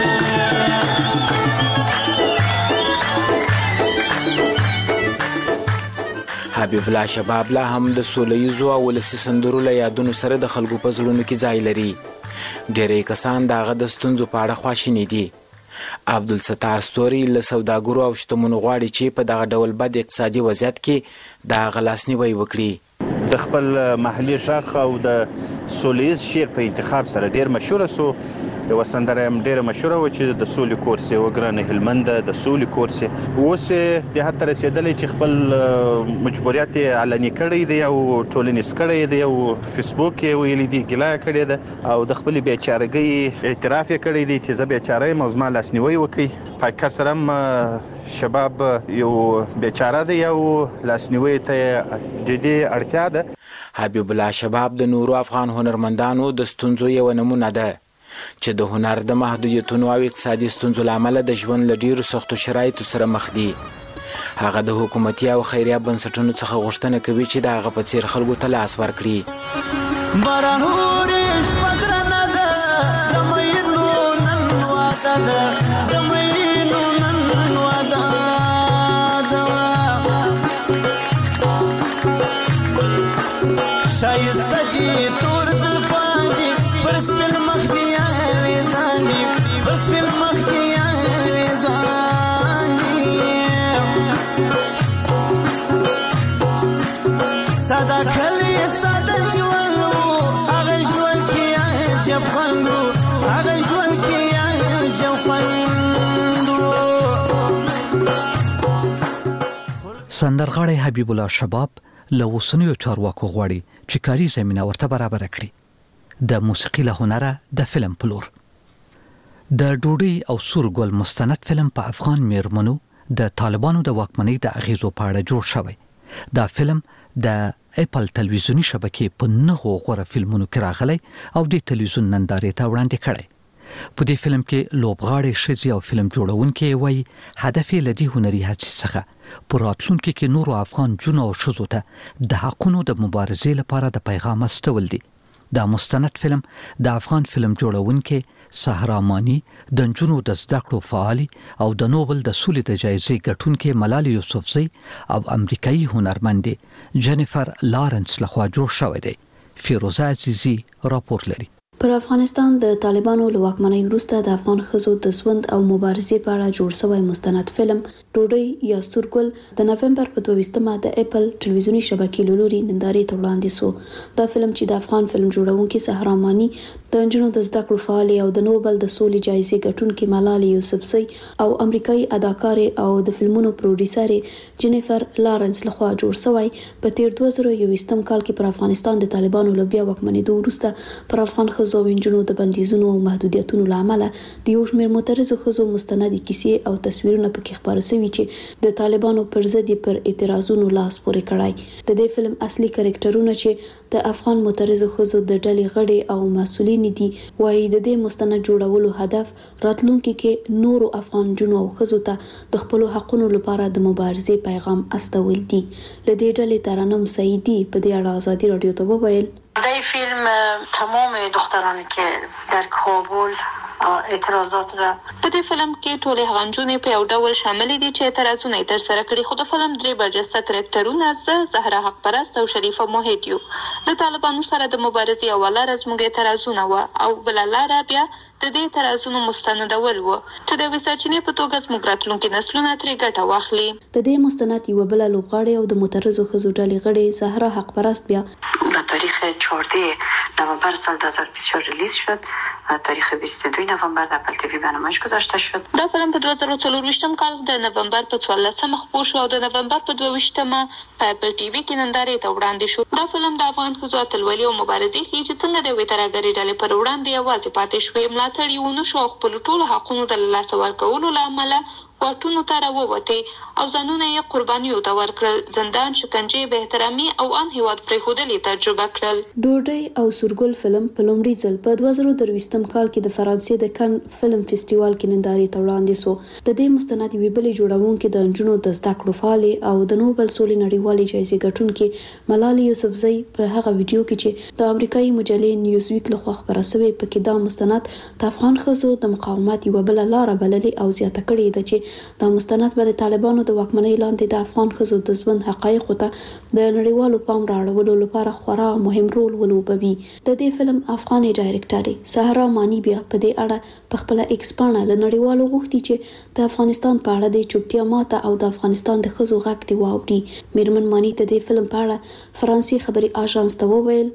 حبیب الله شباب لا هم د سولهییزو او ولسي سندرو له یادونو سره د خلکو په زړونو کې ځای لري. ډېری کسان د هغه د ستونزو په اړه خواشیني دي. عبدالستار ستوري له سوداګرو او شتمنو غواړي چې په دغه ډول بد اقتصادي وضعیت کې د هغه لاسنیوی وکړي. د خپل محلي شاخ او د سولهییز شعر په انتخاب سره ډېر مشهوره سو. یو سندره هم ډېره مشهوره و چې د سولې کور سي، وګرانه هلمند د سولې کور سي. اوس د حتی رسېدلی چې خپل مجبوریت یې علني کړی دی او ټولنیز کړی دی او فیسبوک یې ویلي دي، ګیله یې کړې ده او د خپلې بیچارګۍ اعتراف یې کړی دی چې زه بیچاره یم او زما لاسنیوی وکړي. په حقیقت سره هم شباب یو بیچاره دی او لاسنیوی ته جدي اړتیا ده. حبیب الله شباب د نورو افغان هنرمندانو د ستونزو یو نمونه ده چې د هنر د محدودیتونو او اقتصادي ستونزو له امله د ژوند له ډېرو سختو شرایطو سره مخ دي. هغه د حکومتي او خیریه بنسټونو څخه غوښتنه کوي چې د هغه په څیر خلکو ته لاس ورکړي. باران اوري شپه درنه ده، د مینو نن واده ده، د مینو نن واده ده. ښایسته دي تور زلفان دي پر سپین مخ دي یاریزان دي، پر سپین مخ دي یاریزان دي. ساده کلی ساده ژوند و، هغه ژوند کې عجب خوند و، هغه ژوند کې عجب خوند و. سندرغاړی حبیب الله شباب له اوسنیو چارواکو غواړي چې کاري زمينه ورته برابر کړي. د موسیقي له هنره د فلم پلور د ډوډۍ او سورګل مستند فلم په افغان میرمنو د طالبانو د واکمنۍ د اغیزو په اړه جوړ شوی. دا فلم د اپل تلویزیونی شبکې په نهو غوره فلمونو کې راغلی او د تلویزیون نندارې ته وړاندې کړی. په دې فلم کې لوبغاړي ښځې او فلم جوړونکي وایي هدف یې له دې هنري هڅې څخه په راتلونکي کې نورو افغان جنو او ښځو ته د حقونو د مبارزې لپاره د پیغام استول دي. دا مستند فلم د افغان فلم جوړونکي سحرا مانی، د نجونو د زده کړو فعالي او د نوبل د سولې د جایزې ګټونکي ملالۍ یوسفزۍ او امریکایي هنرمند جنیفر لارنس لخوا جوړ شوی دی. فیروزه عزیزی راپور لري. پر افغانستان د طالبانو له واکمنۍ وروسته د افغان ښځو د ژوند او مبارزې په اړه جوړ شوی مستند فلم ډوډۍ یا سورګل د نومبر په دویشتمه د اپل ټلویزیونی شبکې له لوري نندارې ته وړاندې شو. دا فلم چې د افغان فلم جوړونکي سحرا مانی، د نجونو د زده کړو فعالي او د نوبل د سولې جایزې ګټونکي ملالۍ یوسفزۍ او امریکایي اداکارې او د فلمونو پروډوسر جنیفر لارنس لخوا جوړ شوی په تیر دوه زره یوویشتم کال کې پر افغانستان د طالبانو له بیا واکمنېدو وروسته پر افغان ښځو او نجونو د بندیزونو او محدودیتونو له امله د یو شمېر معترضو ښځو مستندې کیسې او تصویرونه پکې خپاره شوي چې د طالبانو پر ضد پر اعتراضونو لاس پورې کړی. د دې فلم اصلي کرکټرونه چې د افغان معترضو ښځو د ډلې غړي او مسؤلین دي وایي د دې مستند جوړولو هدف راتلونکي کې نورو افغان جنو او ښځو ته د خپل حقونو لپاره د مبارزې پیغام استول دي. له دې ډلې ترنم سعیدی په دې اړه آزادی رادیو ته وویل: در فیلم تمام دخترانی که در کابل اعتراضات را. په دې فلم کې ټول هغنجونې په یو ډول شامل دي چې اعتراضونه تر سره کړي، خو د فلم درې برجسته کرکټرونه زه زهرا حق پرست او شریفه موحد یو. د طالبانو سره د مبارزې اوله ورځ موږ اعتراضونه و او بل لاره بیا د دې اعتراضونو مستندول و چې د وساچینې په توګه زموږ راتلونکي نسلونه ترې ګټه واخلي. د دې مستند یو بل لوبغاړي او د مترزو خزو ډلې غړي زهرا حق پرست بیا به تاریخ چهاردهم نوامبر سال دو هزار و بیست و چهار ریلیز شد. تاریخ بیست و دوم نوامبر در اپل تیوی برنامه‌اش گذاشته شد. دا فلم په دوه زره څلور کال د نوامبر په څوارلسمه خپور شو او د نوامبر په دوه ویشتمه په اپل تیوی کې نندارې ته وړاندې شو. دا فلم د افغان ښځو اتلولي او مبارزې ښیي چې څنګه د یوې ترهګرې ډلې پر وړاندې یوازې پاتې شوې، ملاتړ یې ونه شو او خپلو ټولو حقونو د له لاسه ورکولو له امله واټونو ته راووتې او ځانونه یې قربانیو ته ورکړل. زندان، شکنجې، بې احترامي او ان هیواد پرېښودل یې تجربه کړل. ډوډۍ او سورګل فلم په لومړي ځل په دوه زره درویشتم کال کې د فرانسې د کن فلم فستیوال کې نندارې ته وړاندې شو. د دې مستند یوې بلې جوړونکې د نجونو د زده کړو فعالې او د نوبل سولې نړیوالې جایزې ګټونکې ملالۍ یوسفزۍ په هغه ویډیو کې چې د امریکایي مجلې نیوزویک لخوا خپره شوې پکې دا مستند د افغان ښځو د مقاومت یوه بله لاره بللې او زیاته کړې ده چې دا مستند به د طالبانو د واکمنۍ لاندې د افغان ښځو د ژوند حقایقو ته د نړیوالو پام رااړولو لپاره خورا مهم رول ولوبوي. د دې فلم افغاني ډایرکټرې سهرا مانی بیا په دې اړه په خپل ایکس پاڼه له نړیوالو غوښتي چې د افغانستان په اړه د چوپتیا ماته او د افغانستان د ښځو غږ دی واوري. میرمن مانی ته د فلم په اړه فرانسې خبري آژانس ته وویل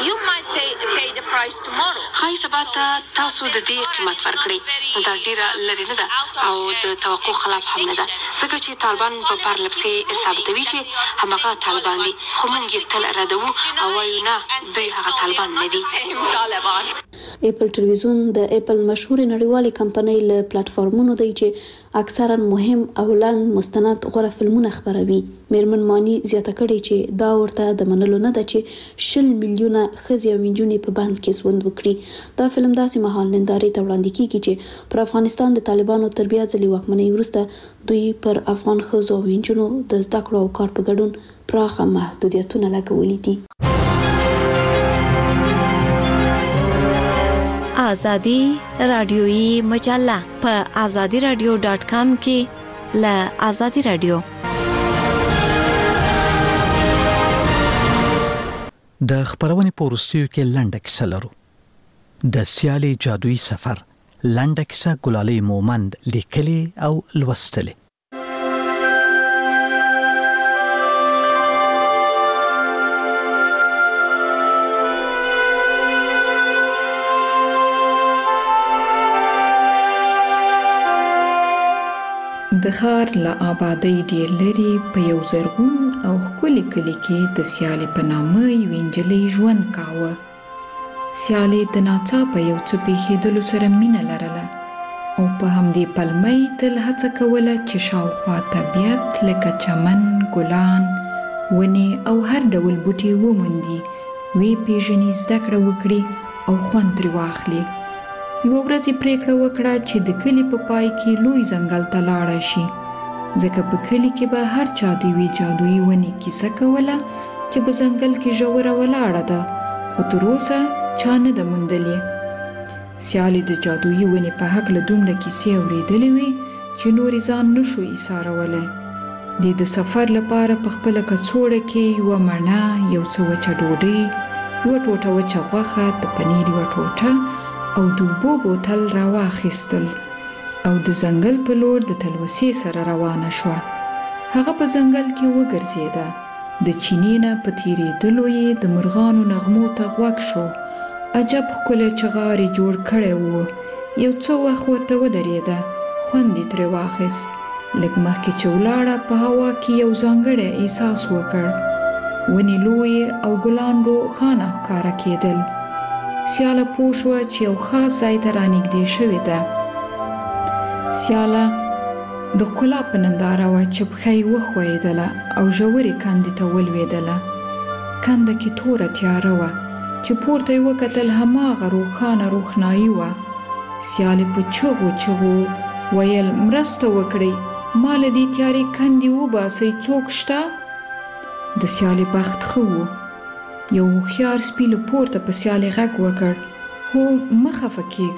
خای سبا ته تاسو د دې قیمت ورکړئ. دا ډیره لري نه ده او د توقع خلاف هم نه ده، ځکه چې طالبان په پرلپسې ثابتوي چې همغه طالبان دي، خو موږ یې تل ردوو او وایو نه دوی هغه طالبان نه دي. اپل ټلویزیون د اپل مشهور نړیوالې کمپنۍ له پلیټ فارمونو دی چې اکثرا مهم او لنډ مستند غوره فلمونه خپروي. میرمن مانی زیاته کړې چې دا ورته د منلو نه ده چې شل میلیونه ښځې او نجونې په بند کې ژوند وکړي. دا فلم داسې مهال نندارې ته وړاندې کیږي چې پر افغانستان د طالبانو تر بیا ځلې واکمنۍ وروسته دوی پر افغان ښځو او نجونو د زده کړو او کار په ګډون پراخه محدودیتونه لګولي دي. آزادی رادیویی مجله په آزادی رادیو ډاٹ کام کې له آزادی رادیو د خبرونې په وروستیو کې لنډه کیسه لرو. د سیالي جادویي سفر لنډه کیسه ګلالۍ مومند لیکلې او لوستلې. د ښار له آبادۍ ډېر لرې په یو زرغون او ښکلي کلي کې د سیالې په نامه یوې نجلۍ ژوند کاوه. سیالې د ناڅاپه یو څه پېښېدلو سره مینه لرله او په همدې پلمه یې تل هڅه کوله چې شاوخوا طبیعت لکه چمن، ګلان، ونې او هر ډول بوټي وموندي، ویې پېژني، زده کړه وکړي او خوند ترې واخلي. یوه ورځ یې پرېکړه وکړه چې د کلي په پای کې لوی ځنګل ته لاړه شي، ځکه په کلي کې به هر چا د یوې جادویي ونې کیسه کوله چې په ځنګل کې ژوره ولاړه ده، خو تر اوسه چا نه ده موندلې. سیالې د جادویي ونې په هکله دومره کیسې اورېدلې وې چې نورې ځان نشو ایسارولی. دې د سفر لپاره په خپله کڅوړه کې یوه مڼه، یو څه وچه ډوډۍ، یوه ټوټه وچه غوښه، د پنیر یوه ټوټه او د اوبو بوتل راواخیستل او د ځنګل په لور د تلوسې سره روانه شوه. هغه په ځنګل کې وګرځېده. د چینې نه په تېرېدلو یې د مرغانو نغمو ته غوږ شو. عجب ښکلی چغار یې جوړ کړی و. یو څه وخت ورته ودرېده، خوند یې ترې واخیست. لږ مخکې چې ولاړه په هوا کې یو ځانګړی احساس وکړ. ونې لویې او ګلان روښانه ښکاره کېدل. سیاله پوه شوه چې یو خاص ځای ته رانږدې شوې ده. سیاله د ښکلا په ننداره وه چې پښه یې وښویېدله او ژورې کندې ته ولوېدله. کنده کې توره تیاره وه چې پورته یې وکتل، هماغه روښانه روښنایي وه. سیالې په چغو چغو ویل، مرسته وکړئ، ما له دې تیارې کندې وباسئ، څوک شته؟ د سیالې بخت ښه و. یو هوښیار سپي له پورته په سیالې غږ وکړ، هو مه خفه کېږه،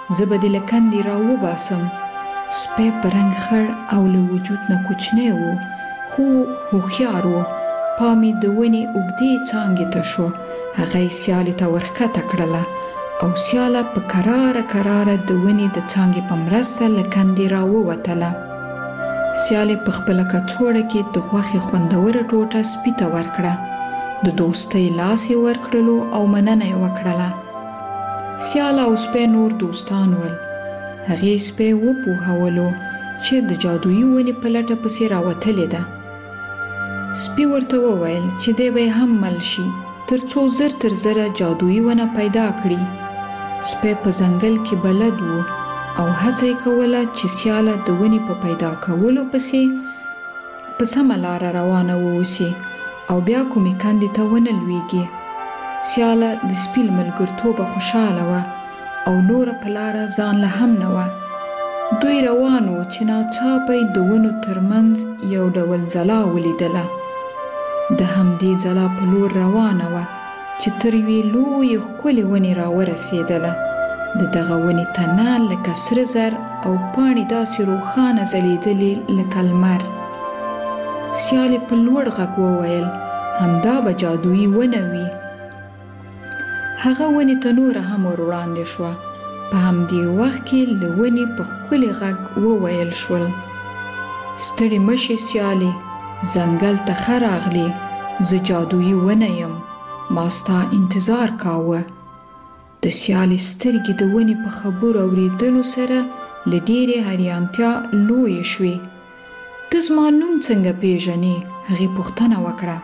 زه به دې له کندې راوباسم. سپی په رنګ خړ او له وجود نه کوچنی و، خو هوښیار و. پام یې د ونې اوږدې څانګې ته شو. هغه یې سیالې ته ورښکته کړله او سیاله په کراره کراره د ونې د څانګې په مرسته له کندې راووتله. سیالې په خپله کڅوړه کې د غوښې خوندوره ټوټه سپي ته ورکړه. د دوستۍ لاس یې ورکړلو او مننه یې وکړله. سیاله او سپی نور دوستان ول. هغې سپی وپوهولو چې د جادویي ونې په لټه پسې راوتلې ده. سپي ورته وویل چې دی به هم مل شي تر څو زر تر زره جادویي ونه پیدا کړي. سپی په ځنګل کې بلد و او هڅه یې کوله چې سیاله د ونې په پیدا کولو پسې په سمه لاره روانه واوسي او بیا کومې کندې ته ونه لویږي. سیاله د سپي له ملګرتوبه خوشحاله وه او نوره په لاره ځان له هم نه وه. دوی روان وو چې ناڅاپه یې د ونو ترمنځ یو ډول ځلا ولیدله. د همدې ځلا په لور روانه وه چې تر یوې لویې ښکلې ونې راورسېدله. د دغه ونې تنه لکه سره زر او پاڼې داسې روښانه ځلېدلې لکه لمر. سیالې په لوړ غږ وویل همدا به جادویي ونه وي. هغه ونې ته نوره هم ور وړاندې شوه. په همدې وخت کې له ونې په ښکلي غږ وویل شول: ستړې مه شې سیالې، ځنګل ته ښه راغلې. زه جادویي ونه یم، ما ستا انتظار کاوه. د سیالې سترګې د ونې په خبرو اورېدلو سره له ډېرې حیرانتیا لویې شوې. ته زما نوم څنګه پیژنې؟ هغې پوښتنه وکړه.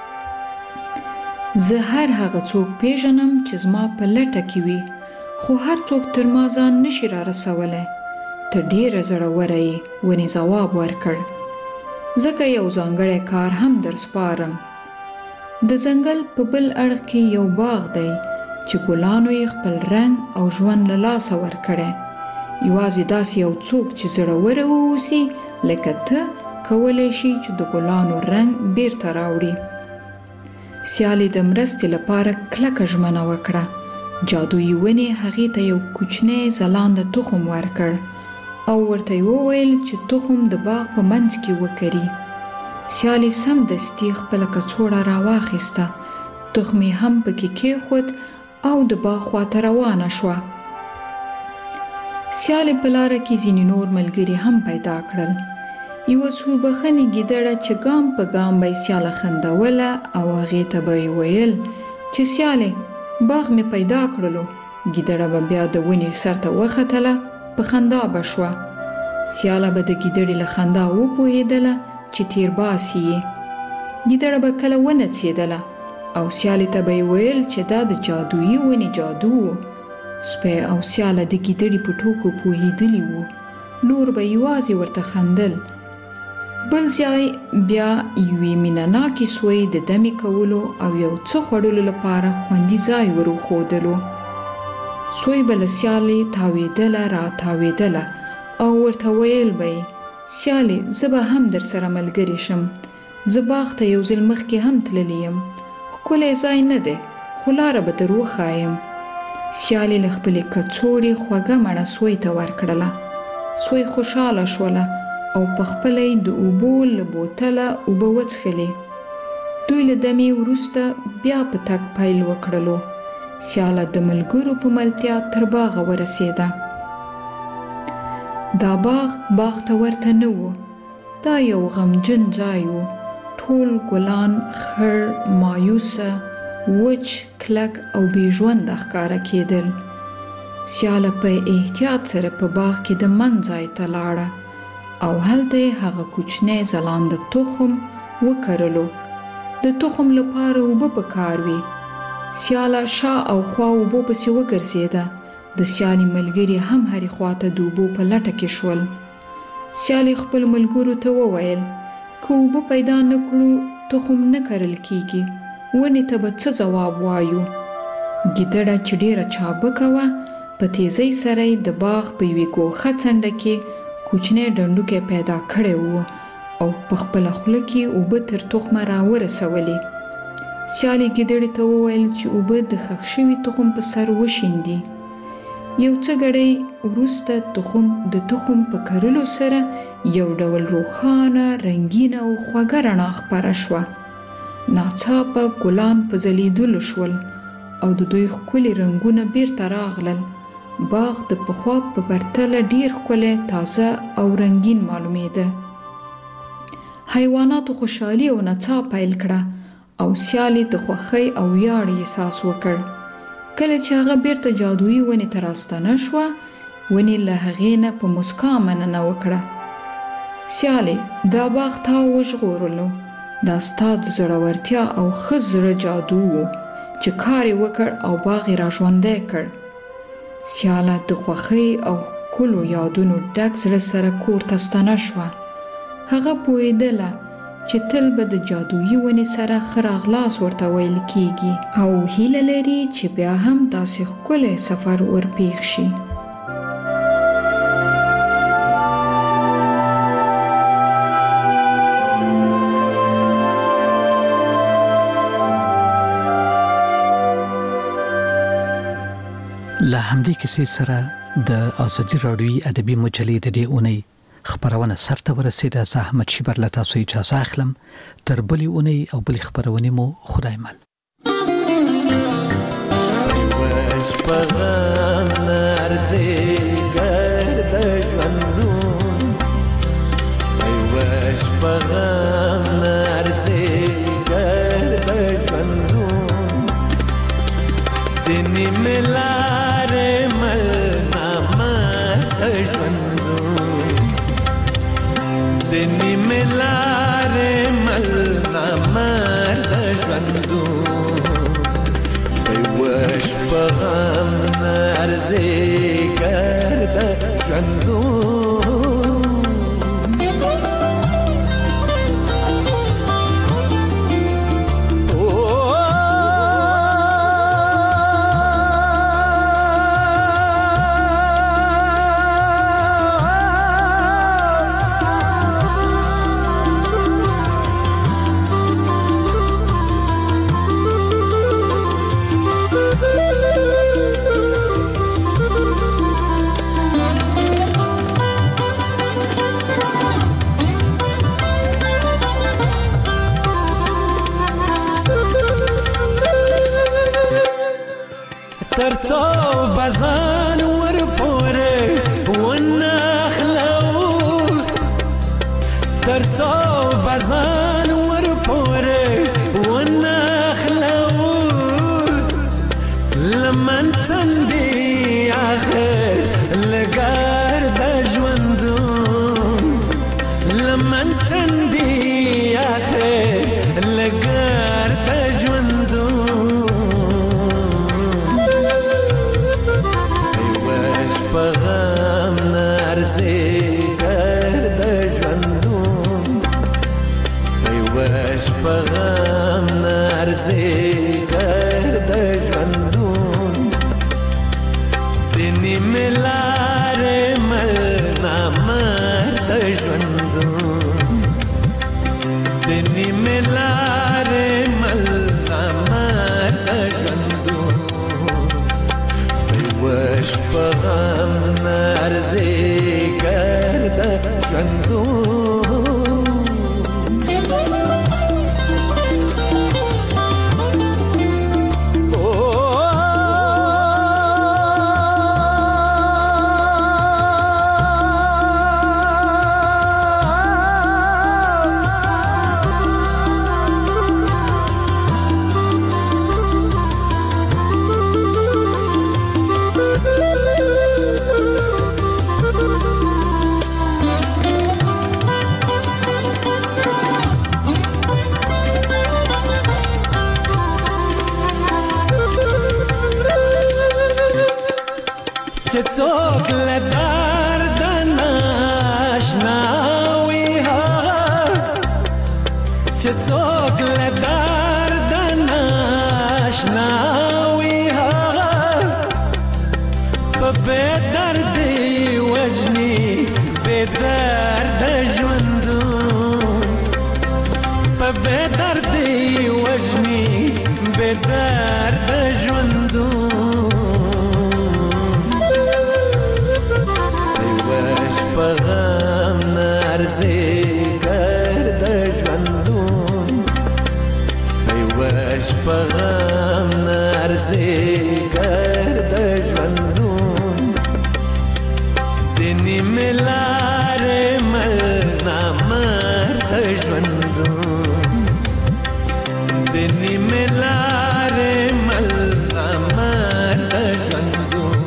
زه هر هغه څوک پیژنم چې زما په لټه کې وي، خو هر څوک تر ما ځان نشي را رسولی. ته ډېره زړوره یې، ونې ځواب ورکړ. ځکه یو ځانګړی کار هم در سپارم. د ځنګل په بل اړخ کې یو باغ دی چې ګلانو یې خپل رنګ او ژوند له لاسه ورکړی. یوازې داسې یو څوک چې زړوره واوسي لکه ته کولی شي چې د ګلانو رنګ بیرته راوړي. سیالې د مرستې لپاره کلکه ژمنه وکړه. جادویي ونې هغې ته یو کوچنی ځلانده تخم ورکړ او ورته یې وویل چې تخم د باغ په منځ کې وکري. سیالې سمدستي خپله کڅوړه راواخیسته، تخم یې هم پکې کېښود او د باغ خواته روانه شوه. سیالې په لاره کې ځینې نور ملګري هم پیدا کړل. یوه سوربخنې ګیدړه چې ګام په ګام به یې سیاله خندوله او هغې ته به یې ویل چې سیالې باغ مې پیدا کړلو. ګیدړه به بیا د ونې سر ته وختله، په خندا به شوه. سیاله به د ګیدړې له خندا وپوهېدله چې تیر باسي یې. ګیدړه به کله ونڅېدله او سیالې ته به یې ویل چې دا د جادویي ونې جادو و. سپی او سیاله د ګیدړې په ټوکو پوهېدلي وو. نور به یوازې ورته خندل. بل ځای بیا یوې مینهناکې سوی د دمې کولو او یو څه خوړلو لپاره خوندي ځای ور وښودلو. سوی به له سیالې تاوېدله را تاوېدله او ورته ویل به یې: سیالې، زه به هم در سره ملګرې شم. زه باغ ته یو ځل مخکې هم تللی یم. ښکلی ځای نه دی، خو لاره به در وښایم. سیالې له خپلې کڅوړې خوږه مڼه سوی ته ورکړله. سوی خوشحاله شوله او په خپله یې د اوبو له بوتله اوبه وڅښلې. دوی له دمې وروسته بیا په تګ پیل وکړلو. سیاله د ملګرو په ملتیا تر باغه ورسېده. دا باغ باغ ته ورته نه و. دا یو غمجن ځای و. ټول ګلان خړ، مایوسه، وچ، کلک او بې ژونده ښکاره کېدل. سیاله په احتیاط سره په باغ کې د من ځای ته لاړه او هلته یې هغه کوچنی ځلانده تخم وکرلو. د تخم لپاره اوبه پکار وې. سیاله شا او خوا اوبو پسې وګرځېده. د سیالې ملګري هم هرې خواته د اوبو په لټه کې شول. سیالې خپل ملګرو ته وویل: که اوبه پیدا نه کړو تخم نه کرل کیږي. ونې ته به څه ځواب وایو؟ ګیدړه چې ډېره چابکه وه، په تیزۍ سره یې د باغ په یوې ګوښه څنډه کې کوچنی ډنډوکی پیدا کړی و او په خپله خوله کې اوبه تر تخمه راورسولې. سیالې ګیدړې ته وویل چې اوبه د ښخ شوي تخم په سر وشیندي. یو څه غړی وروسته تخم د تخم په کرلو سره یو ډول روښانه رنګینه او خوږه رڼا خپره شوه. ناڅاپه ګلان په ځلیدلو شول او د دوی ښکلي رنګونه بیرته راغلل. باغ د پخوا په پرتله ډیر ښکلی، تازه او رنګین معلومېده. حیواناتو خوشحالي او نڅا پیل کړه او سیالي د خوښۍ او ویاړ احساس وکړ. کله چې هغه بیرته جادویي ونې ته راستنه شوه، ونې له هغې نه په مسکا مننه وکړه. سیالي، دا باغ تا وژغورلو. دا ستا د زړورتیا او ښه زړه جادو و چې کار یې وکړ او باغ یې راژوندی کړ. سیاله د خوښۍ او ښکلو یادونو ډک زړه سره کور ته ستنه شوه. هغه پوهېدله چې تل به د جادویي ونې سره ښه راغلاس ورته ویل کیږي او هیله لري چې بیا هم داسې ښکلی سفر ورپېښ شي. له همدې کیسې سره د ازادي راډیوي ادبي مجلې د دې اونۍ خبرونه سرته ورسېده. زه احمد شیبر له تاسو اجازه اخلم. تر بلې اونۍ او بلې خبرونې مو خدای مل. وش پغم نرزی گرد ژوندون، وش پغم نرزی گرد ژوندون، دنی ملار مل نامه ژوندون، دنی ملار مل نامه ژوندون، وش پغم نرزی گرد ژوندون. ترڅو بزان ور پورې ونخلو، ترڅو بزان ور پورې ونخلو، لمن تندي اخر لګار د ژوندون، لمن تندي اخر لګار د ژوندون. پغم نرزی گرد ژوندون، وش پغم نرزی گرد ژوندون، دنی ملار مل نامرد ژوندون، دنی ملار مل نامرد ژوندون، وش پغم نرزی گرد ژوندون. چې څوک له درد ناشنا وي، چې څوک له درد ناشنا وي، په بې دردي وژني بې درده ژوندون، په بې دردي وژني بې درده ژوندون. ارزګر د ژوندون وش پغم ارزګر د ژوندون دني ملار مل نامر د ژوندون دني ملار مل نامر د ژوندون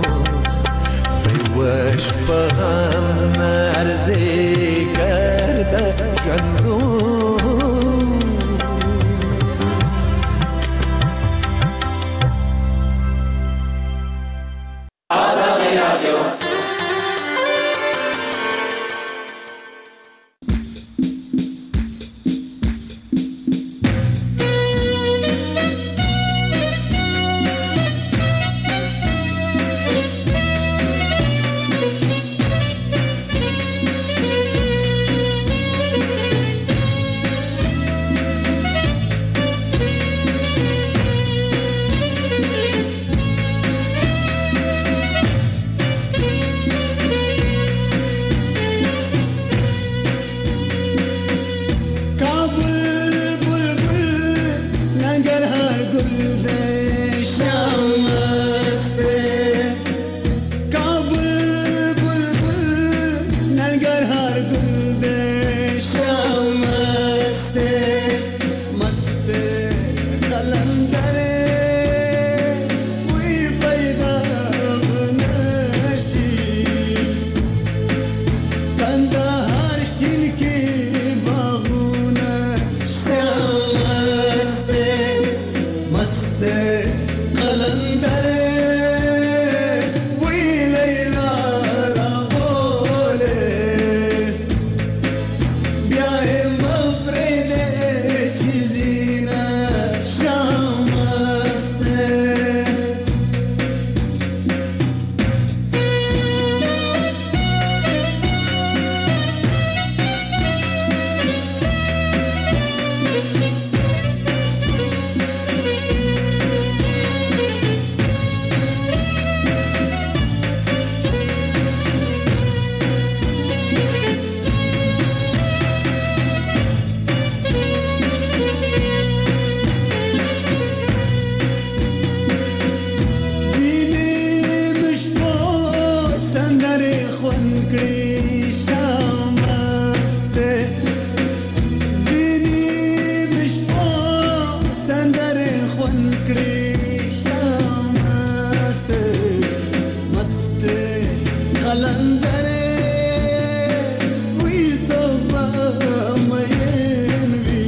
وش پغم ارزګر د ژوندون آزادی رادیو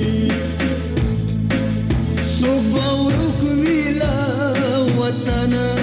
Subawruk vila watana